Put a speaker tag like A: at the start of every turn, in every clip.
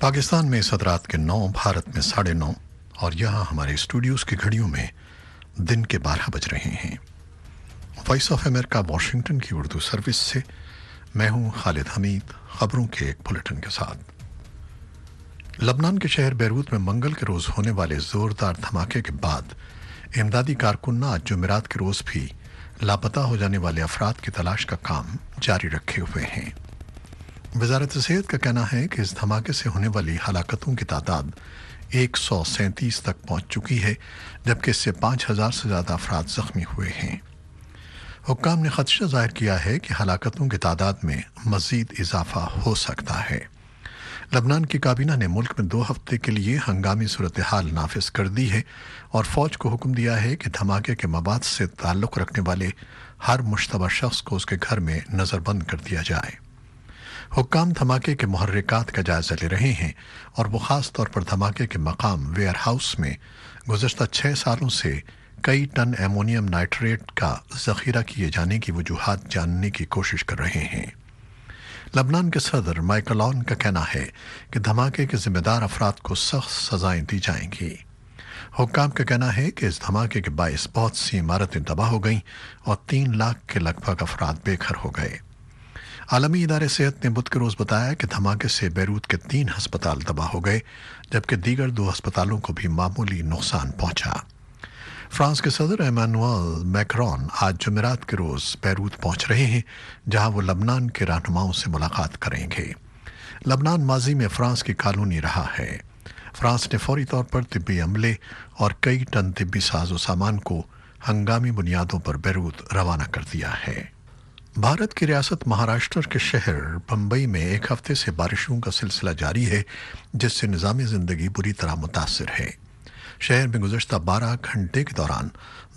A: पाकिस्तान में इस रात के 9, भारत में 9:30 और यहाँ हमारे स्टूडियोज़ की घड़ियों में दिन के 12 बज रहे हैं। वॉइस ऑफ अमेरिका वाशिंगटन की उर्दू सर्विस से मैं हूँ खालिद हमीद, खबरों के एक बुलेटिन के साथ। लबनान के शहर बैरूत में मंगल के रोज़ होने वाले ज़ोरदार धमाके के बाद इमदादी कारकुन आज जुमेरात के रोज़ भी लापता हो जाने वाले अफराद की तलाश का काम जारी रखे हुए हैं। वजारत सेहत का कहना है कि इस धमाके से होने वाली हलाकतों की तादाद 137 तक पहुंच चुकी है, जबकि इससे 5,000 से ज़्यादा अफराद ज़ख्मी हुए हैं। हुक्काम ने खदशा जाहिर किया है कि हलाकतों की तादाद में मज़ीद इजाफा हो सकता है। लबनान की काबीना ने मुल्क में 2 हफ्ते के लिए हंगामी सूरत हाल नाफिज कर दी है और फ़ौज को हुक्म दिया है कि धमाके के मवाद से ताल्लुक़ रखने वाले हर मुश्तबा शख्स को उसके घर में नज़रबंद कर दिया जाए। हुक्काम धमाके के मुहर्रिकात का जायजा ले रहे हैं और वो ख़ास तौर पर धमाके के मकाम वेयर हाउस में गुज़श्ता 6 सालों से कई टन एमोनियम नाइट्रेट का ज़ख़ीरा किए जाने की वजूहात जानने की कोशिश कर रहे हैं। लबनान के सदर माइकल ऑन का कहना है कि धमाके के ज़िम्मेदार अफराद को सख्त सज़ाएँ दी जाएंगी। हुक्काम का कहना है कि इस धमाके के बायस बहुत सी इमारतें तबाह हो गईं और 3 लाख के लगभग अफराद बेघर हो गए। आलमी इदारे सेहत ने बुध के रोज़ बताया कि धमाके से बैरूत के 3 हस्पताल तबाह हो गए, जबकि दीगर 2 हस्पतालों को भी मामूली नुकसान पहुंचा। फ्रांस के सदर एमानुएल मैक्रोन आज जुमेरात के रोज़ बैरूत पहुंच रहे हैं, जहां वो लबनान के रहनुमाओं से मुलाकात करेंगे। लबनान माजी में फ्रांस की कॉलोनी रहा है। फ्रांस ने फौरी तौर पर तिब्बी अमले और कई टन तिब्बी साजो सामान को हंगामी बुनियादों पर बैरूत रवाना कर दिया है। भारत की रियासत महाराष्ट्र के शहर बम्बई में एक हफ्ते से बारिशों का सिलसिला जारी है, जिससे निज़ामी ज़िंदगी बुरी तरह मुतासिर है। शहर में गुज़श्ता 12 घंटे के दौरान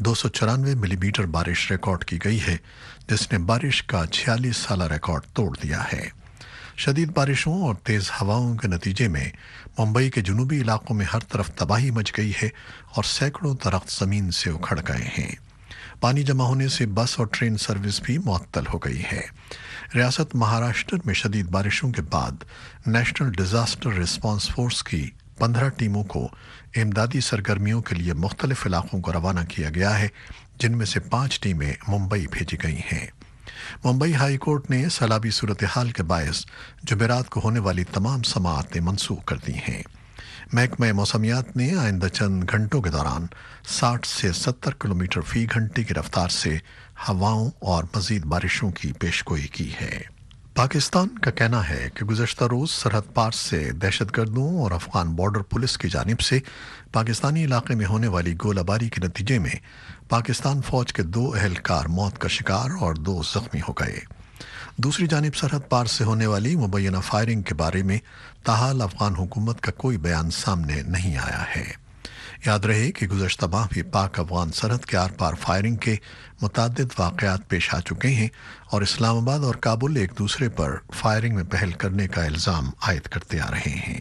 A: 294 मिलीमीटर बारिश रिकॉर्ड की गई है, जिसने बारिश का 46 साला रिकॉर्ड तोड़ दिया है। शदीद बारिशों और तेज़ हवाओं के नतीजे में मुंबई के जनूबी इलाकों में हर तरफ तबाही मच गई है और सैकड़ों दरख्त ज़मीन से उखड़ गए हैं। पानी जमा होने से बस और ट्रेन सर्विस भी मुअत्तल हो गई है। रियासत महाराष्ट्र में शदीद बारिशों के बाद नेशनल डिज़ास्टर रिस्पांस फोर्स की 15 टीमों को इमदादी सरगर्मियों के लिए मुख्तलिफ इलाकों को रवाना किया गया है, जिनमें से 5 टीमें मुंबई भेजी गई हैं। मुंबई हाई कोर्ट ने सैलाबी सूरत हाल के बायस जुमेरात को होने वाली तमाम समाअतें मनसूख कर दी हैं। महकमा मौसमियात ने आइंदा चंद घंटों के दौरान 60 से 70 किलोमीटर फी घंटे की रफ्तार से हवाओं और मज़ीद बारिशों की पेशगोई की है। पाकिस्तान का कहना है कि गुज़श्ता रोज़ सरहद पार से दहशतगर्दों और अफगान बॉर्डर पुलिस की जानिब से पाकिस्तानी इलाके में होने वाली गोलाबारी के नतीजे में पाकिस्तान फ़ौज के 2 एहलकार मौत का शिकार और 2 ज़ख्मी हो गए। दूसरी जानिब सरहद पार से होने वाली मुबैना फायरिंग के बारे में ताहाल अफगान हुकूमत का कोई बयान सामने नहीं आया है। याद रहे कि गुज़श्ता माह भी पाक अफगान सरहद के आर पार फायरिंग के मुतअद्दिद वाक़यात पेश आ चुके हैं और इस्लामाबाद और काबुल एक दूसरे पर फायरिंग में पहल करने का इल्ज़ाम आयद करते आ रहे हैं।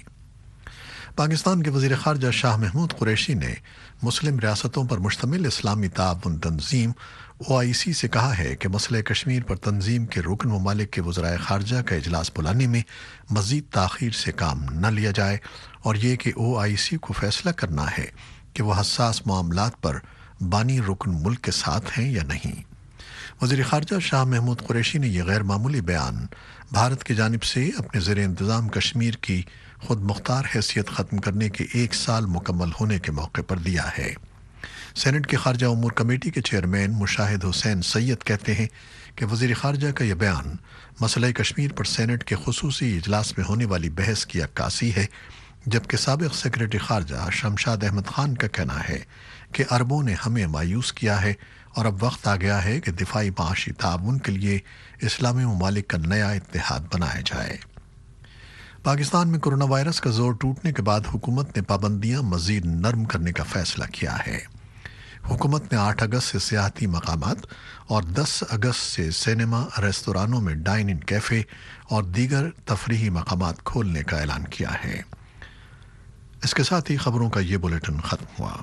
A: पाकिस्तान के वज़ीर ख़ारजा शाह महमूद कुरैशी ने मुस्लिम रियासतों पर मुश्तमिल इस्लामी ताउन तंजीम OIC से कहा है कि मसले कश्मीर पर तंजीम के रुकन ममालिक के वज़राए ख़ारजा का इजलास बुलाने में मज़ीद ताख़ीर से काम न लिया जाए और ये कि OIC को फ़ैसला करना है कि वह हसास मामलात पर बानी रुकन मुल्क के साथ हैं या नहीं। वज़ीर ख़ारजा शाह महमूद कुरैशी ने यह गैर मामूली बयान भारत की जानिब से अपने ज़ेर इंतज़ाम कश्मीर की खुद मुख्तार हैसियत ख़त्म करने के 1 साल मुकम्मल होने के मौके पर दिया है। सेनेट की खारजा उमूर कमेटी के चेयरमैन मुशाहिद हुसैन सैयद कहते हैं कि वज़ीर ख़ारजा का यह बयान मसले कश्मीर पर सेनेट के खुसूसी इजलास में होने वाली बहस की अक्कासी है, जबकि साबिक़ सेक्रेटरी ख़ारजा शमशाद अहमद ख़ान का कहना है कि अरबों ने हमें मायूस किया है और अब वक्त आ गया है कि दिफाई माशी ताउन के लिए इस्लामी ममालिक का नया इत्तेहाद बनाया जाए। पाकिस्तान में कोरोना वायरस का जोर टूटने के बाद हुकूमत ने पाबंदियां मज़ीद नरम करने का फ़ैसला किया है। हुकूमत ने 8 अगस्त से सियाहती मकामात और 10 अगस्त से सिनेमा, रेस्तोरानों में डाइन इन कैफ़े और दीगर तफरीही मकामात खोलने का ऐलान किया है। इसके साथ ही खबरों का ये बुलेटिन ख़त्म हुआ।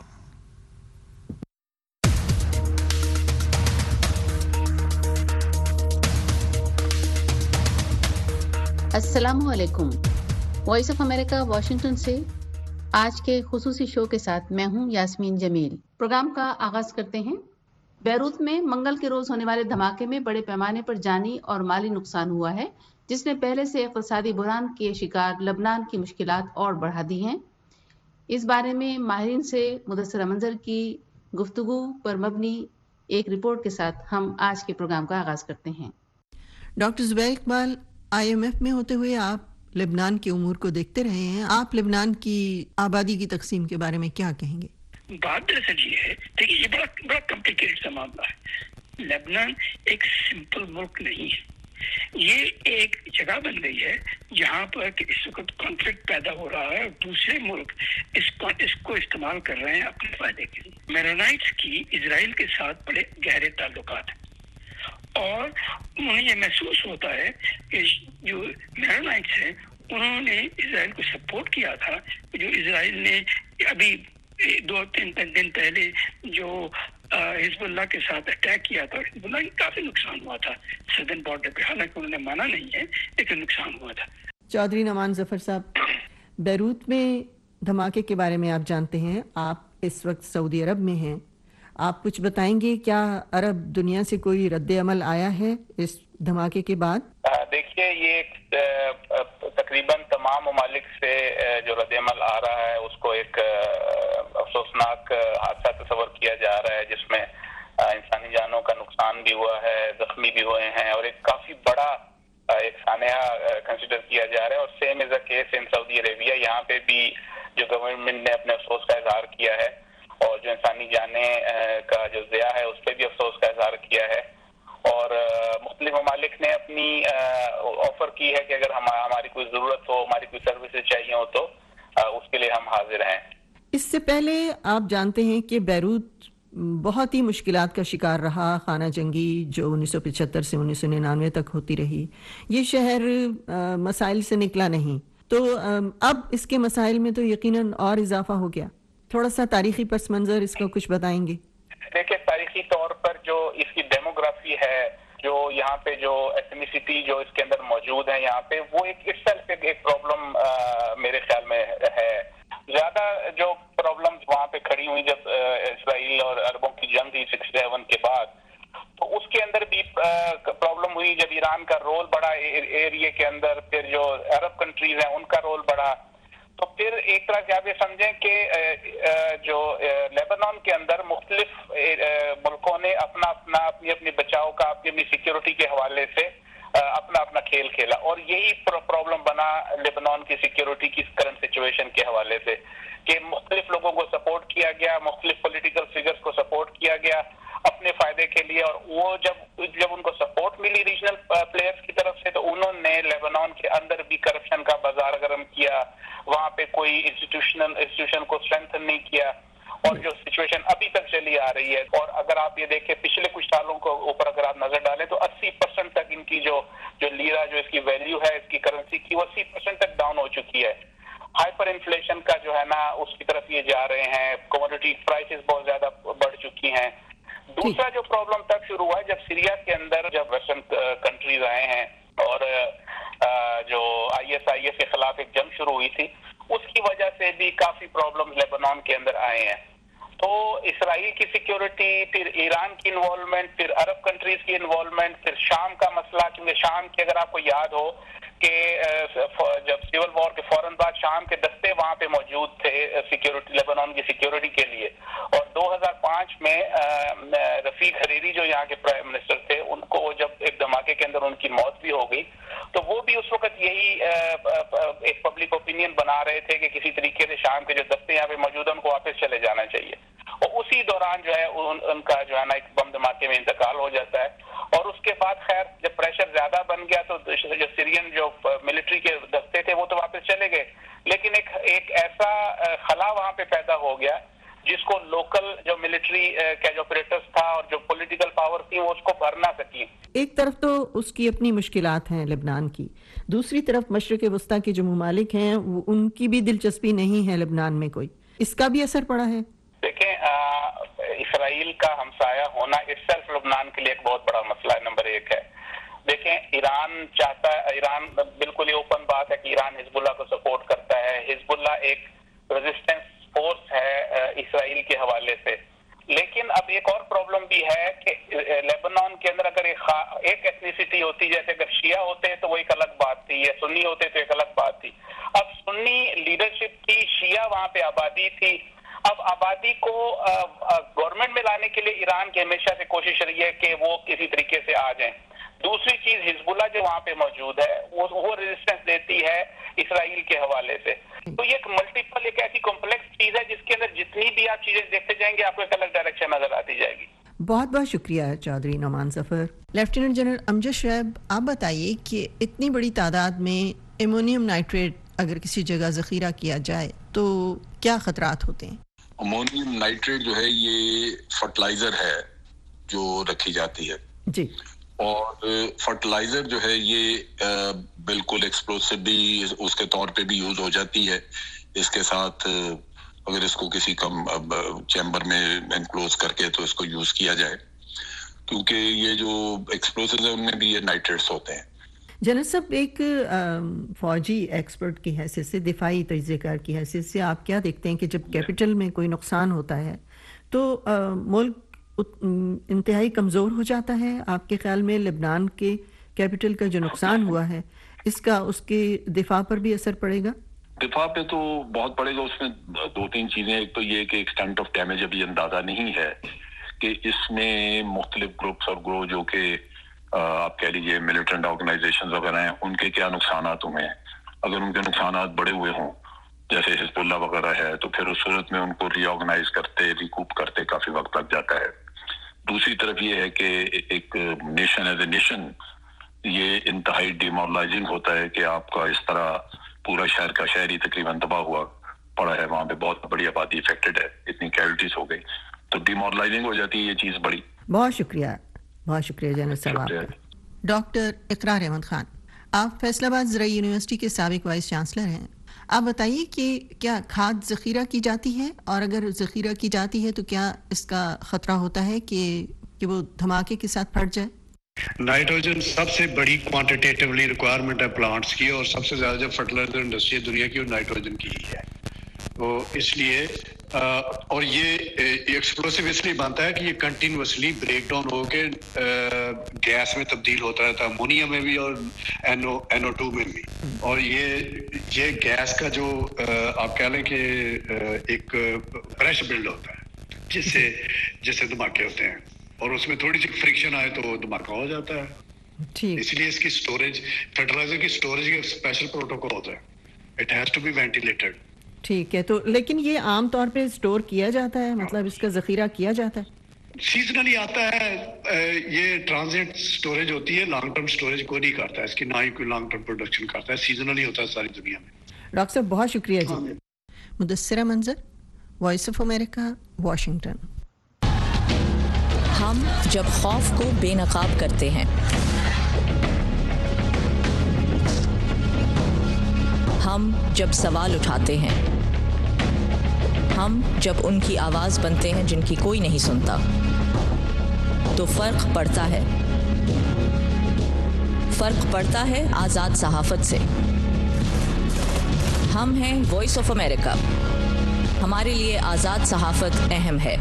B: अस्सलामुअलैकुम। वॉइस ऑफ अमेरिका वाशिंगटन से आज के खुसूसी शो के साथ मैं हूं यास्मीन जमील। प्रोग्राम का आगाज करते हैं। बैरूत में मंगल के रोज होने वाले धमाके में बड़े पैमाने पर जानी और माली नुकसान हुआ है, जिसने पहले से इक़्तिसादी बुहरान के शिकार लबनान की मुश्किलात और बढ़ा दी हैं। इस बारे में माहिरीन से मुदस्सरा मंजर की गुफ्तगू पर मबनी एक रिपोर्ट के साथ हम आज के प्रोग्राम का आगाज करते हैं।
C: डॉक्टर ज़ुबैर इकबाल, IMF में होते हुए आप लेबनान के उमूर को देखते रहे हैं। आप लेबनान की आबादी की तकसीम के बारे में क्या कहेंगे?
D: बात दरअसल ये है, देखिए ये बड़ा कॉम्प्लिकेटेड सा मामला है। लेबनान एक सिंपल मुल्क नहीं है। ये एक जगह बन गई है जहाँ पर इस वक्त कॉन्फ्लिक्ट पैदा हो रहा है और दूसरे मुल्क इसको इस्तेमाल कर रहे हैं अपने फायदे के लिए। मेरोनाइट्स की इजराइल के साथ बड़े गहरे ताल्लुकात हैं और उन्हें ये महसूस होता है कि जो मेरोनाइट्स हैं उन्होंने इजराइल को सपोर्ट किया था। जो इजराइल ने अभी 2-3 दिन पहले जो हिजबुल्लाह के साथ अटैक किया था, हिजबुल्लाह की काफी नुकसान हुआ था सदर्न बॉर्डर पे, हालांकि उन्होंने माना नहीं है लेकिन नुकसान हुआ था।
C: चौधरी नमान जफर साहब, बैरूत में धमाके के बारे में आप जानते हैं, आप इस वक्त सऊदी अरब में हैं। आप कुछ बताएंगे, क्या अरब दुनिया से कोई रद्द अमल आया है इस धमाके के बाद?
E: देखिए, ये तकरीबन तमाम ममालिक से जो रद्द अमल आ रहा है उसको एक अफसोसनाक हादसा तस्वर किया जा रहा है, जिसमें इंसानी जानों का नुकसान भी हुआ है, जख्मी भी हुए हैं और एक काफी बड़ा एक सानया कंसिडर किया जा रहा है। और same is a case in Saudi Arabia. यहाँ पे भी जो गवर्नमेंट ने अपने अफसोस का इजहार किया है और जो इंसानी जाने का जो ज़िया है उस पर भी अफसोस का इजहार किया है। और मुख्तलिफ ममालिक ने अपनी ऑफर की है कि अगर हमारी कोई ज़रूरत हो, हमारी कोई सर्विसेज चाहिए हो तो उसके लिए हम हाजिर हैं।
C: इससे पहले आप जानते हैं कि बैरूत बहुत ही मुश्किलात का शिकार रहा। खाना जंगी जो 1975 से 1999 तक होती रही, ये शहर मसाइल से निकला नहीं, तो अब इसके मसाइल में तो यकीनन और इजाफा हो गया। थोड़ा सा तारीखी पस मंजर इसका कुछ बताएंगे?
E: देखिए, तारीखी तौर पर जो इसकी डेमोग्राफी है, जो यहाँ पे जो एथनिसिटी जो इसके अंदर मौजूद है यहाँ पे, वो एक इटसेल्फ एक प्रॉब्लम मेरे ख्याल में है। ज्यादा जो प्रॉब्लम्स वहाँ पे खड़ी हुई जब इसराइल और अरबों की जंग थी 67 के बाद, तो उसके अंदर भी प्रॉब्लम हुई जब ईरान का रोल बढ़ा एरिया के अंदर, फिर जो अरब कंट्रीज हैं उनका रोल बढ़ा। तो फिर एक तरह से आप ये समझें कि जो लेबनान के अंदर मुख्तलिफ मुल्कों ने अपनी बचाव का, अपनी सिक्योरिटी के हवाले से अपना खेल खेला और यही प्रॉब्लम बना लेबनान की सिक्योरिटी की करंट सिचुएशन के हवाले से कि मुख्तलिफ लोगों को सपोर्ट किया गया, मुख्तलिफ पॉलिटिकल फिगर्स को सपोर्ट किया गया अपने फायदे के लिए। और वो जब उनको सपोर्ट मिली रीजनल प्लेयर्स की तरफ से, तो उन्होंने लेबनान के अंदर भी करप्शन का बाजार गर्म किया, वहां पे कोई इंस्टीट्यूशन को स्ट्रेंथन नहीं किया और जो सिचुएशन अभी तक चली आ रही है। और अगर आप ये देखें पिछले कुछ सालों को ऊपर अगर आप नजर डालें तो 80% तक इनकी जो लीरा जो इसकी वैल्यू है, इसकी करेंसी की, वो 80% तक डाउन हो चुकी है। हाइपर इन्फ्लेशन का जो है ना उसकी तरफ ये जा रहे हैं, कमोडिटी प्राइसेस बहुत ज्यादा बढ़ चुकी हैं। दूसरा जो प्रॉब्लम तब शुरू हुआ है जब सीरिया के अंदर जब वेस्टर्न कंट्रीज आए हैं और जो ISIS के खिलाफ एक जंग शुरू हुई थी, उसकी वजह से भी काफी प्रॉब्लम्स लेबनान के अंदर आए हैं। तो इसराइल की सिक्योरिटी, फिर ईरान की इन्वॉल्वमेंट, फिर अरब कंट्रीज की इन्वॉल्वमेंट, फिर शाम का मसला, क्योंकि शाम की अगर आपको याद हो कि जब सिविल वॉर के फौरन बाद शाम के दस्ते वहां पे मौजूद थे सिक्योरिटी, लेबनान की सिक्योरिटी के लिए। और 2005 में रफीक हरीरी जो यहाँ के प्राइम मिनिस्टर थे, उनको जब एक धमाके के अंदर उनकी मौत भी हो गई, तो वो भी उस वक्त यही एक पब्लिक ओपिनियन बना रहे थे कि किसी तरीके से शाम के जो दस्ते यहाँ पे मौजूद है उनको वापस चले जाना चाहिए। और उसी दौरान जो है उनका जो है ना एक बम धमाके में इंतकाल हो जाता है। और उसके बाद खैर जब प्रेशर ज्यादा बन गया तो जो सीरियन जो मिलिट्री के दस्ते थे वो तो वापस चले गए, लेकिन एक ऐसा खला वहां पे पैदा हो गया जिसको लोकल जो मिलिट्री का जो ऑपरेटर्स था और जो पॉलिटिकल पावर थी वो उसको भर ना सकी।
C: एक तरफ तो उसकी अपनी मुश्किलात हैं लेबनान की, दूसरी तरफ मशरिक वस्ता के जो ममालिक हैं उनकी भी दिलचस्पी नहीं है लेबनान में कोई, इसका भी असर पड़ा है।
E: देखें, इसराइल का हमसाया होना इस सेल्फ लेबनान के लिए एक बहुत बड़ा मसला नंबर 1 है। دیکھیں ایران بالکل ہی اوپن بات ہے کہ ایران حزب اللہ کو سپورٹ کرتا ہے. حزب اللہ ایک ریزسٹنس فورس ہے اسرائیل کے حوالے سے. لیکن اب ایک اور پرابلم بھی ہے کہ لیبنان کے اندر اگر ایک ایتھنیسٹی ہوتی، جیسے اگر شیعہ ہوتے تو وہ ایک الگ بات تھی، یا سنی ہوتے تو ایک الگ بات تھی. اب سنی لیڈرشپ تھی، شیعہ وہاں پہ آبادی تھی. اب آبادی کو گورنمنٹ میں لانے کے لیے ایران کی ہمیشہ سے کوشش رہی ہے کہ وہ کسی طریقے سے آ جائیں. دوسری چیز حزب اللہ جو وہاں پہ موجود ہے وہ ریزسٹنس دیتی ہے اسرائیل کے حوالے سے. تو یہ ایک ملٹیپل ایک ایسی کمپلیکس چیز ہے جس کے اندر جتنی بھی آپ چیزیں دیکھتے جائیں گے آپ کو ایک الگ ڈائریکشن نظر آتی جائے گی.
C: بہت بہت شکریہ چودھری نعمان ظفر. لیفٹیننٹ جنرل امجد شعیب، آپ بتائیے کہ اتنی بڑی تعداد میں ایمونیم نائٹریٹ اگر کسی جگہ ذخیرہ کیا جائے تو کیا خطرات ہوتے ہیں؟
F: امونیم نائٹریٹ جو ہے یہ فرٹیلائزر ہے جو رکھی جاتی ہے
C: جی،
F: اور فرٹیلائزر جو ہے یہ بالکل ایکسپلوسو بھی اس کے طور پہ بھی یوز ہو جاتی ہے. اس کے ساتھ اگر اس کو کسی کم چیمبر میں انکلوز کر کے تو اس کو یوز کیا جائے، کیونکہ یہ جو ایکسپلوسیوز ہیں ان میں بھی یہ نائٹریٹس ہوتے ہیں.
C: جنرل صاحب، ایک فوجی ایکسپرٹ کی حیثیت سے، دفاعی تجزیہ کار کی حیثیت سے آپ کیا دیکھتے ہیں کہ جب کیپٹل میں کوئی نقصان ہوتا ہے تو ملک انتہائی کمزور ہو جاتا ہے؟ آپ کے خیال میں لبنان کے کیپٹل کا جو نقصان ہوا ہے اس کا اس کے دفاع پر بھی اثر پڑے گا؟
F: دفاع پہ تو بہت پڑے گا. اس میں دو تین چیزیں. ایک تو یہ کہ ایکسٹینٹ آف ڈیمیج ابھی اندازہ نہیں ہے کہ اس میں مختلف گروپس اور گروہ جو کہ آپ کہہ لیجیے ملیٹنٹ آرگنائزیشن وغیرہ ہیں ان کے کیا نقصانات ہوئے ہیں. اگر ان کے نقصانات بڑے ہوئے ہوں جیسے حزب اللہ وغیرہ ہے تو پھر اس صورت میں ان کو ری آرگنائز کرتے ریکوپ کرتے کافی وقت لگ جاتا ہے. دوسری طرف یہ ہے کہ ایک نیشن ایز اے نیشن یہ انتہائی ڈیمورلائزنگ ہوتا ہے کہ آپ کا اس طرح پورا شہر کا شہر ہی تقریباً تباہ ہوا پڑا ہے، وہاں پہ بہت بڑی آبادی افیکٹڈ ہے، اتنی کیجوالٹیز ہو گئی تو ڈیمورلائزنگ ہو جاتی ہے یہ چیز بڑی.
C: بہت شکریہ، بہت شکریہ جنرل صاحب آپ کا. ڈاکٹر اقرار احمد خان، آپ فیصل آباد زرعی یونیورسٹی کے سابق وائس چانسلر ہیں. آپ بتائیے کہ کیا کھاد ذخیرہ کی جاتی ہے، اور اگر ذخیرہ کی جاتی ہے تو کیا اس کا خطرہ ہوتا ہے کہ وہ دھماکے کے ساتھ پھٹ جائے؟
G: نائٹروجن سب سے بڑی کوانٹیٹیولی ریکوائرمنٹ ہے پلانٹس کی، اور سب سے زیادہ جو فرٹیلائزر انڈسٹری ہے دنیا کی وہ نائٹروجن کی ہی ہے. تو اس لیے اور یہ ایکسپلوسیو اس لیے بنتا ہے کہ یہ کنٹینیوسلی بریک ڈاؤن ہو کے گیس میں تبدیل ہوتا رہتا ہے، امونیا میں بھی اور NO2 میں بھی. اور یہ گیس کا جو آپ کہہ لیں کہ ایک پریشر بلڈ ہوتا ہے جس سے دھماکے ہوتے ہیں، اور اس میں تھوڑی سی فرکشن آئے تو دھماکہ ہو جاتا ہے. اس لیے اس کی سٹوریج، فرٹیلائزر کی سٹوریج کا اسپیشل پروٹوکول ہوتا ہے. It has to be ventilated.
C: ٹھیک ہے. تو لیکن یہ عام طور پہ اسٹور کیا جاتا ہے، مطلب اس کا ذخیرہ کیا جاتا ہے؟
G: سیزنلی آتا ہے. یہ ٹرانزٹ سٹوریج ہوتی ہے، لانگ ٹرم سٹوریج کوئی نہیں کرتا ہے اس کی، نہ ہی کوئی لانگ ٹرم پروڈکشن کرتا ہے. سیزنلی ہوتا ہے ساری دنیا میں.
C: ڈاکٹر صاحب بہت شکریہ جی. مدثرہ منظر، وائس آف امریکہ، واشنگٹن.
H: ہم جب خوف کو بے نقاب کرتے ہیں، ہم جب سوال اٹھاتے ہیں، ہم جب ان کی آواز بنتے ہیں جن کی کوئی نہیں سنتا، تو فرق پڑتا ہے. فرق پڑتا ہے آزاد صحافت سے. ہم ہیں وائس آف امریکہ. ہمارے لیے آزاد صحافت اہم ہے.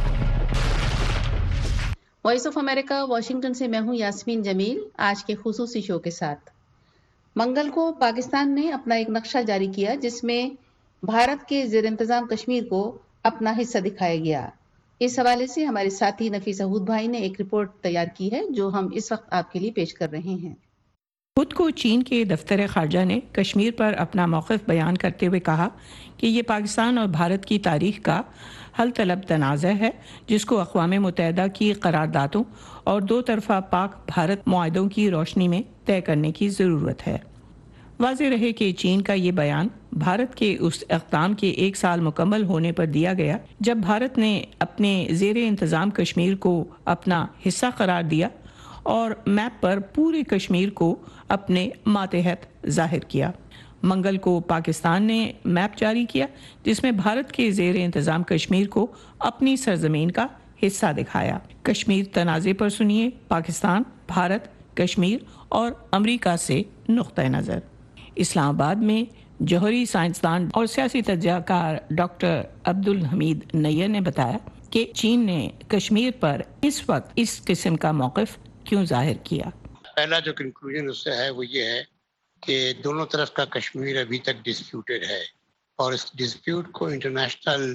B: وائس آف امریکہ واشنگٹن سے میں ہوں یاسمین جمیل، آج کے خصوصی شو کے ساتھ. منگل کو پاکستان نے اپنا ایک نقشہ جاری کیا جس میں بھارت کے زیر انتظام کشمیر کو اپنا حصہ دکھایا گیا. اس حوالے سے ہمارے ساتھی نفیس احود بھائی نے ایک رپورٹ تیار کی ہے جو ہم اس وقت آپ کے لیے پیش کر رہے ہیں.
I: خود کو چین کے دفتر خارجہ نے کشمیر پر اپنا موقف بیان کرتے ہوئے کہا کہ یہ پاکستان اور بھارت کی تاریخ کا حل طلب تنازع ہے جس کو اقوام متحدہ کی قراردادوں اور دو طرفہ پاک بھارت معاہدوں کی روشنی میں طے کرنے کی ضرورت ہے. واضح رہے کہ چین کا یہ بیان بھارت کے اس اقدام کے 1 سال مکمل ہونے پر دیا گیا جب بھارت نے اپنے زیر انتظام کشمیر کو اپنا حصہ قرار دیا اور میپ پر پورے کشمیر کو اپنے ماتحت ظاہر کیا. منگل کو پاکستان نے میپ جاری کیا جس میں بھارت کے زیر انتظام کشمیر کو اپنی سرزمین کا حصہ دکھایا. کشمیر تنازع پر سنیے پاکستان، بھارت، कश्मीर और अमेरिका से नुक्ता नज़र। इस्लामाबाद में जौहरी साइंसदान और सियासी तज्ज़ियाकार डॉक्टर अब्दुल हमीद नैयर ने बताया कि चीन ने कश्मीर पर इस वक्त इस किस्म का मौक़िफ़ क्यों जाहिर किया।
G: पहला जो कंक्लूजन उससे है वो ये है कि दोनों तरफ का कश्मीर अभी तक डिस्प्यूटेड है और इस डिस्प्यूट को इंटरनेशनल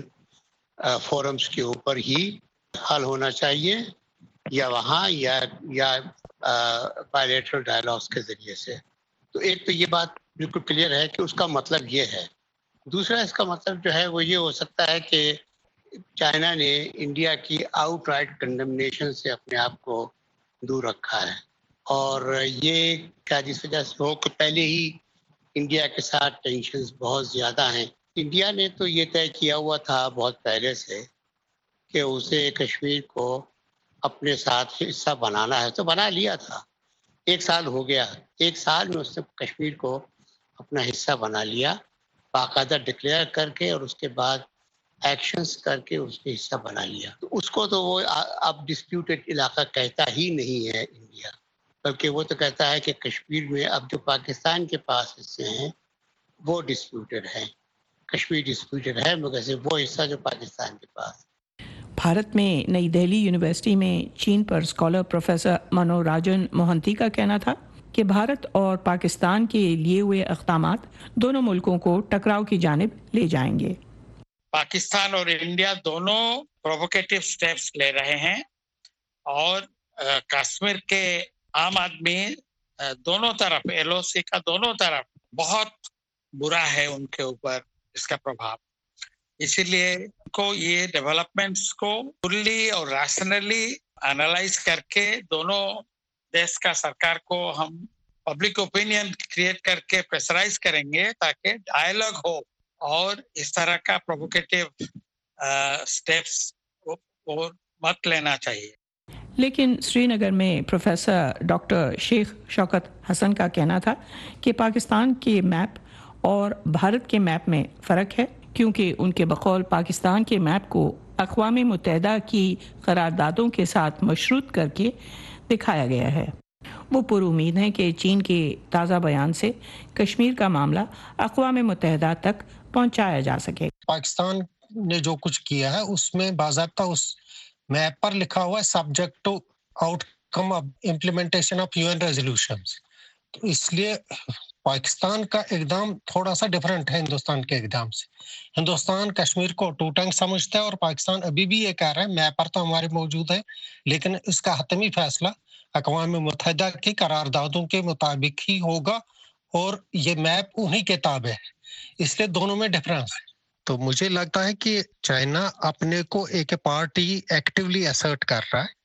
G: फोरम्स के ऊपर ही हल होना चाहिए, या वहाँ या बायलैटरल डायलॉग्स के जरिए से। तो एक तो ये बात बिल्कुल क्लियर है कि उसका मतलब ये है। दूसरा इसका मतलब जो है वो ये हो सकता है कि चाइना ने इंडिया की आउटराइट कंडेमनेशन से अपने आप को दूर रखा है, और ये क्या जिस वजह से हो कि पहले ही इंडिया के साथ टेंशन्स बहुत ज़्यादा हैं। इंडिया ने तो ये तय किया हुआ था बहुत पहले से कि उसे कश्मीर को अपने साथ हिस्सा बनाना है, तो बना लिया था। 1 साल हो गया, 1 साल में उसने कश्मीर को अपना हिस्सा बना लिया, बाकायदा डिक्लेयर करके और उसके बाद एक्शंस करके उसने हिस्सा बना लिया। तो उसको तो वो अब डिस्प्यूटेड इलाका कहता ही नहीं है इंडिया, बल्कि वो तो कहता है कि कश्मीर में अब जो पाकिस्तान के पास हिस्से हैं वो डिस्प्यूटेड है। कश्मीर डिस्प्यूटेड है मगर से वो हिस्सा जो पाकिस्तान के पास।
I: भारत में नई दिल्ली यूनिवर्सिटी में चीन पर स्कॉलर प्रोफेसर मनोराजन मोहंती का कहना था कि भारत और पाकिस्तान के लिए हुए इक़दामात दोनों मुल्कों को टकराव की जानिब ले जाएंगे।
J: पाकिस्तान और इंडिया दोनों प्रोवोकेटिव स्टेप्स ले रहे हैं और कश्मीर के आम आदमी दोनों तरफ, एलओसी का दोनों तरफ बहुत बुरा है उनके ऊपर इसका प्रभाव। इसीलिए को ये डेवलपमेंट्स को फुल्ली और रैशनली एनालाइज करके दोनों देश का सरकार को हम पब्लिक ओपिनियन क्रिएट करके प्रेशराइज करेंगे ताकि डायलॉग हो और इस तरह का प्रोवोकेटिव स्टेप्स को मत लेना चाहिए।
I: लेकिन श्रीनगर में प्रोफेसर डॉक्टर शेख शौकत हसन का कहना था कि पाकिस्तान के मैप और भारत के मैप में फ़र्क है, क्योंकि उनके बकौल पाकिस्तान के मैप को अक़वाम मुत्तहिदा की करारदादों के साथ मशरूत करके दिखाया गया है। वो पुरुमीद हैं कि चीन के ताज़ा बयान से कश्मीर का मामला अक़वाम मुत्तहिदा तक पहुँचाया जा सके।
K: पाकिस्तान ने जो कुछ किया है उसमें बाज़ाब्ता उस मैप पर लिखा हुआ है subject to outcome of implementation of UN resolutions. तो इसलिए पाकिस्तान का इक़दाम थोड़ा सा डिफरेंट है हिंदुस्तान के इक़दाम से। हिंदुस्तान कश्मीर को टू टंग समझता है और पाकिस्तान अभी भी ये कह रहा है मैप पर तो हमारे मौजूद है, लेकिन इसका हतमी फैसला अक़वाम मुत्तहिदा की करारदादों के मुताबिक ही होगा और ये मैप उन्हीं के ताबे है, इसलिए दोनों में डिफरेंस है।
A: तो मुझे लगता है कि चाइना अपने को एक पार्टी एक्टिवली असर्ट कर रहा है।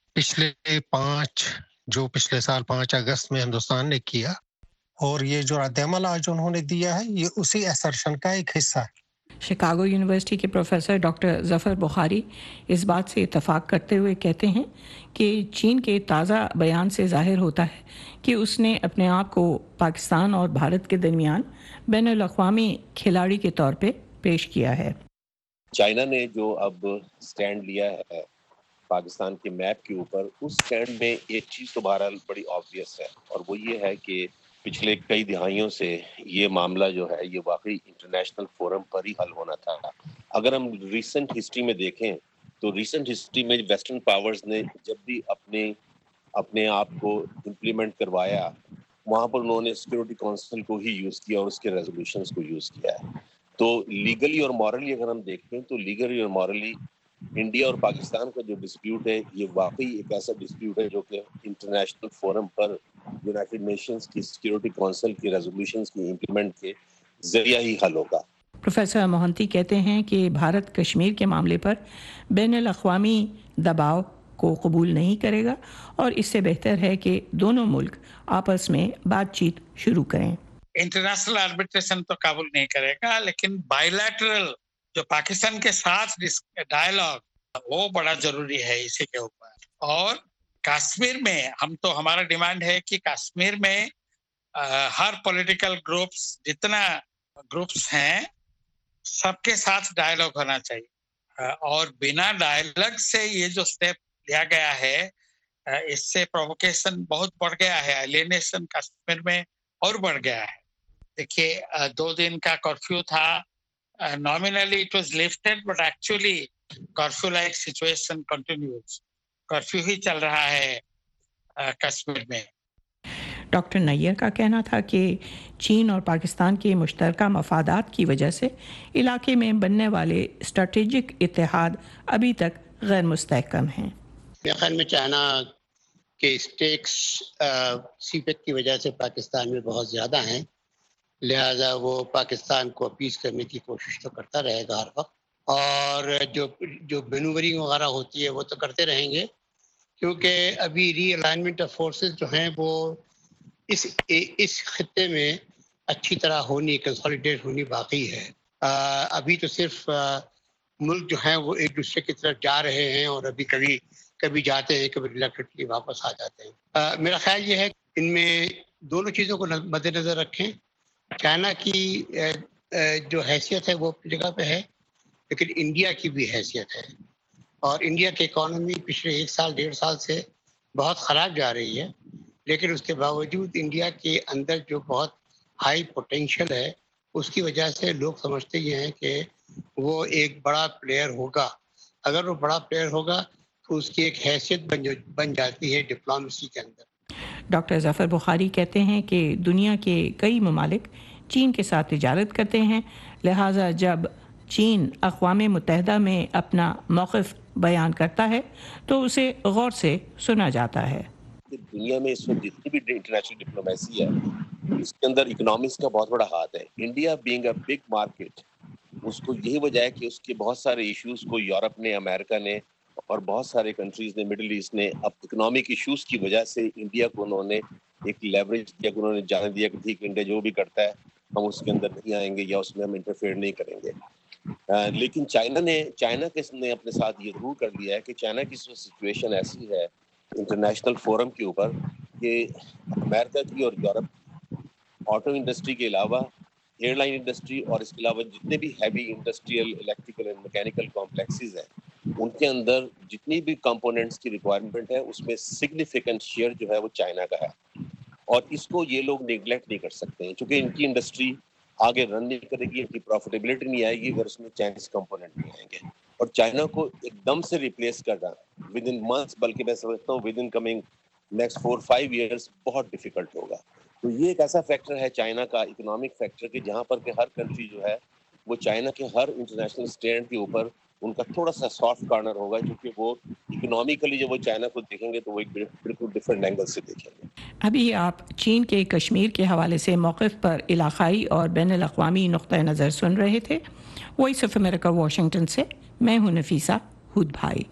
A: पिछले साल 5 अगस्त में हिंदुस्तान ने किया, और ये जो रद्द-ए-अमल आज उन्होंने दिया है ये उसी असर्शन का एक हिस्सा है।
I: शिकागो यूनिवर्सिटी के प्रोफेसर डॉक्टर ज़फ़र बुखारी इस बात से इत्तफाक करते हुए कहते हैं कि चीन के ताज़ा बयान से ज़ाहिर होता है कि उसने अपने आप को पाकिस्तान और भारत के दरमियान बैनुल-अक़वामी खिलाड़ी के तौर पे पेश किया है।
L: चाइना ने जो अब स्टैंड लिया है पाकिस्तान के मैप के ऊपर, उस स्टैंड में एक चीज़ तो बहरहाल बड़ी ऑब्वियस है, और वो ये है कि पिछले कई दिहाइयों से ये मामला जो है ये वाकई इंटरनेशनल फोरम पर ही हल होना था। अगर हम रिसेंट हिस्ट्री में देखें तो रिसेंट हिस्ट्री में वेस्टर्न पावर्स ने जब भी अपने आप को इम्प्लीमेंट करवाया, वहाँ पर उन्होंने सिक्योरिटी काउंसिल को ही यूज़ किया और उसके रेजोल्यूशंस को यूज़ किया है। तो लीगली और मॉरली अगर हम देखें तो लीगली और मॉरली इंडिया और पाकिस्तान का जो डिस्प्यूट है ये वाकई एक ऐसा डिस्प्यूट है जो कि इंटरनेशनल फोरम पर यूनाइटेड नेशंस की सिक्योरिटी काउंसिल की रेजोल्यूशंस की इम्प्लीमेंट के जरिए ही हल होगा।
I: प्रोफेसर मोहंती कहते हैं कि भारत कश्मीर के मामले पर बैनुल-अक़वामी दबाव को कबूल नहीं करेगा और इससे बेहतर है कि दोनों मुल्क आपस में बातचीत शुरू करें।
J: इंटरनेशनल आर्बिट्रेशन तो काबूल नहीं करेगा, लेकिन बायलैटरल जो पाकिस्तान के साथ डायलॉग वो बड़ा जरूरी है इसी के ऊपर। और कश्मीर में हमारा डिमांड है कि कश्मीर में हर पॉलिटिकल ग्रुप्स जितना ग्रुप्स हैं सबके साथ डायलॉग होना चाहिए, और बिना डायलॉग से ये जो स्टेप लिया गया है इससे प्रोवोकेशन बहुत बढ़ गया है, एलियनेशन कश्मीर में और बढ़ गया है। देखिए 2 दिन का कर्फ्यू था, nominally it was lifted but actually curfew like situation continues, curfew ही चल रहा है कश्मीर में।
I: डॉक्टर नैयर का कहना था कि चीन और पाकिस्तान के मुश्तरका मफादात की वजह से इलाके में बनने वाले स्ट्रेटेजिक इत्तेहाद अभी तक गैर मुस्तहकम हैं।
M: मेरे ख्याल में चाइना के स्टेक्स सीपेक की वजह से पाकिस्तान में बहुत ज़्यादा हैं, लिहाजा वो पाकिस्तान को अपील करने की कोशिश तो करता रहेगा हर वक्त, और जो मैनूवरिंग वगैरह होती है वो तो करते रहेंगे, क्योंकि अभी रीअलाइनमेंट ऑफ फोर्सेस जो हैं वो इस खित्ते में अच्छी तरह कंसोलिडेट होनी बाकी है। अभी तो सिर्फ मुल्क जो हैं वो एक दूसरे की तरफ जा रहे हैं, और अभी कभी जाते हैं, कभी रिलक्टेंटली वापस आ जाते हैं। मेरा ख्याल ये है कि इनमें दोनों चीज़ों को मद्देनज़र रखें। चाइना की जो हैसियत है वो अपनी जगह पे है, लेकिन इंडिया की भी हैसियत है, और इंडिया की इकॉनमी पिछले 1-1.5 साल से बहुत ख़राब जा रही है, लेकिन उसके बावजूद इंडिया के अंदर जो बहुत हाई पोटेंशियल है, उसकी वजह से लोग समझते ये हैं कि वो एक बड़ा प्लेयर होगा। अगर वो बड़ा प्लेयर होगा तो उसकी एक हैसियत बन जाती है डिप्लोमेसी के अंदर।
I: डॉक्टर ज़फ़र बुखारी कहते हैं कि दुनिया के कई ममालिक चीन के साथ तिजारत करते हैं, लिहाजा जब चीन अक़वाम मुत्तहिदा में अपना मौक़िफ़ बयान करता है तो उसे गौर से सुना जाता है।
L: दुनिया में इस वक्त जितनी भी इंटरनेशनल डिप्लोमेसी है, उसके अंदर इकोनॉमिक्स का बहुत बड़ा हाथ है। India being a big market, उसको यही वजह है कि उसके बहुत सारे इश्यूज को यूरोप ने, अमेरिका ने और बहुत सारे कंट्रीज ने, मिडिल ईस्ट ने, अब इकोनॉमिक इश्यूज की वजह से इंडिया को उन्होंने एक लेवरेज दिया, उन्होंने जाने दिया कि ठीक इंडिया जो भी करता है हम उसके अंदर नहीं आएंगे या उसमें हम इंटरफेयर नहीं करेंगे। लेकिन चाइना ने अपने साथ ये जरूर कर लिया है कि चाइना की सिचुएशन ऐसी है इंटरनेशनल फोरम के ऊपर कि अमेरिका की और यूरोप ऑटो इंडस्ट्री के अलावा एयरलाइन इंडस्ट्री और इसके अलावा जितने भी heavy industrial electrical and mechanical complexes हैं, उनके अंदर जितनी भी कंपोनेंट्स की रिक्वायरमेंट है उसमें सिग्निफिकेंट शेयर जो है वो चाइना का है, और इसको ये लोग निगलेक्ट नहीं कर सकते हैं, क्योंकि इनकी इंडस्ट्री आगे रन नहीं करेगी, इनकी प्रॉफिटेबिलिटी नहीं आएगी अगर उसमें चाइनीज कंपोनेंट नहीं आएंगे। और चाइना को एकदम से रिप्लेस करना विद इन मंथ्स, बल्कि मैं समझता हूँ within coming next 4-5 years बहुत डिफिकल्ट होगा। तो ये एक ऐसा फैक्टर है चाइना का, इकोनॉमिक फैक्टर, कि जहाँ पर के हर कंट्री जो है वो चाइना के हर इंटरनेशनल स्टैंड के ऊपर उनका थोड़ा सा सॉफ्ट कॉर्नर होगा, क्योंकि वो इकोनॉमिकली जब वो चाइना को देखेंगे तो वो एक बिल्कुल डिफरेंट एंगल से देखेंगे।
I: अभी आप चीन के कश्मीर के हवाले से मौक़िफ़ पर इलाक़ाई और बैनुल अक़वामी नुक़्ता नज़र सुन रहे थे। वॉइस ऑफ अमेरिका वाशिंगटन से मैं हूँ नफीसा हुद भाई।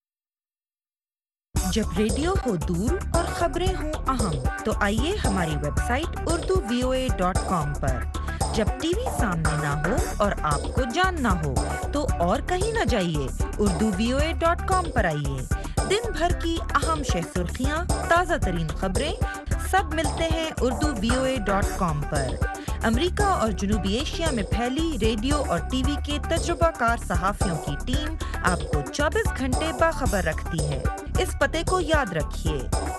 N: जब रेडियो हो दूर और खबरें हो अहम, तो आइए हमारी वेबसाइट urduvoa.com पर। जब टीवी सामने ना हो और आपको जानना हो तो और कहीं ना जाइए, urduvoa.com पर आइए। दिन भर की अहम सुर्खियां, ताज़ा तरीन खबरें सब मिलते हैं urduvoa.com पर। अमेरिका और जनूबी एशिया में फैली रेडियो और टीवी के तजुर्बाकार सहाफ़ियों की टीम आपको 24 घंटे बाखबर रखती है। इस पते को याद रखिए,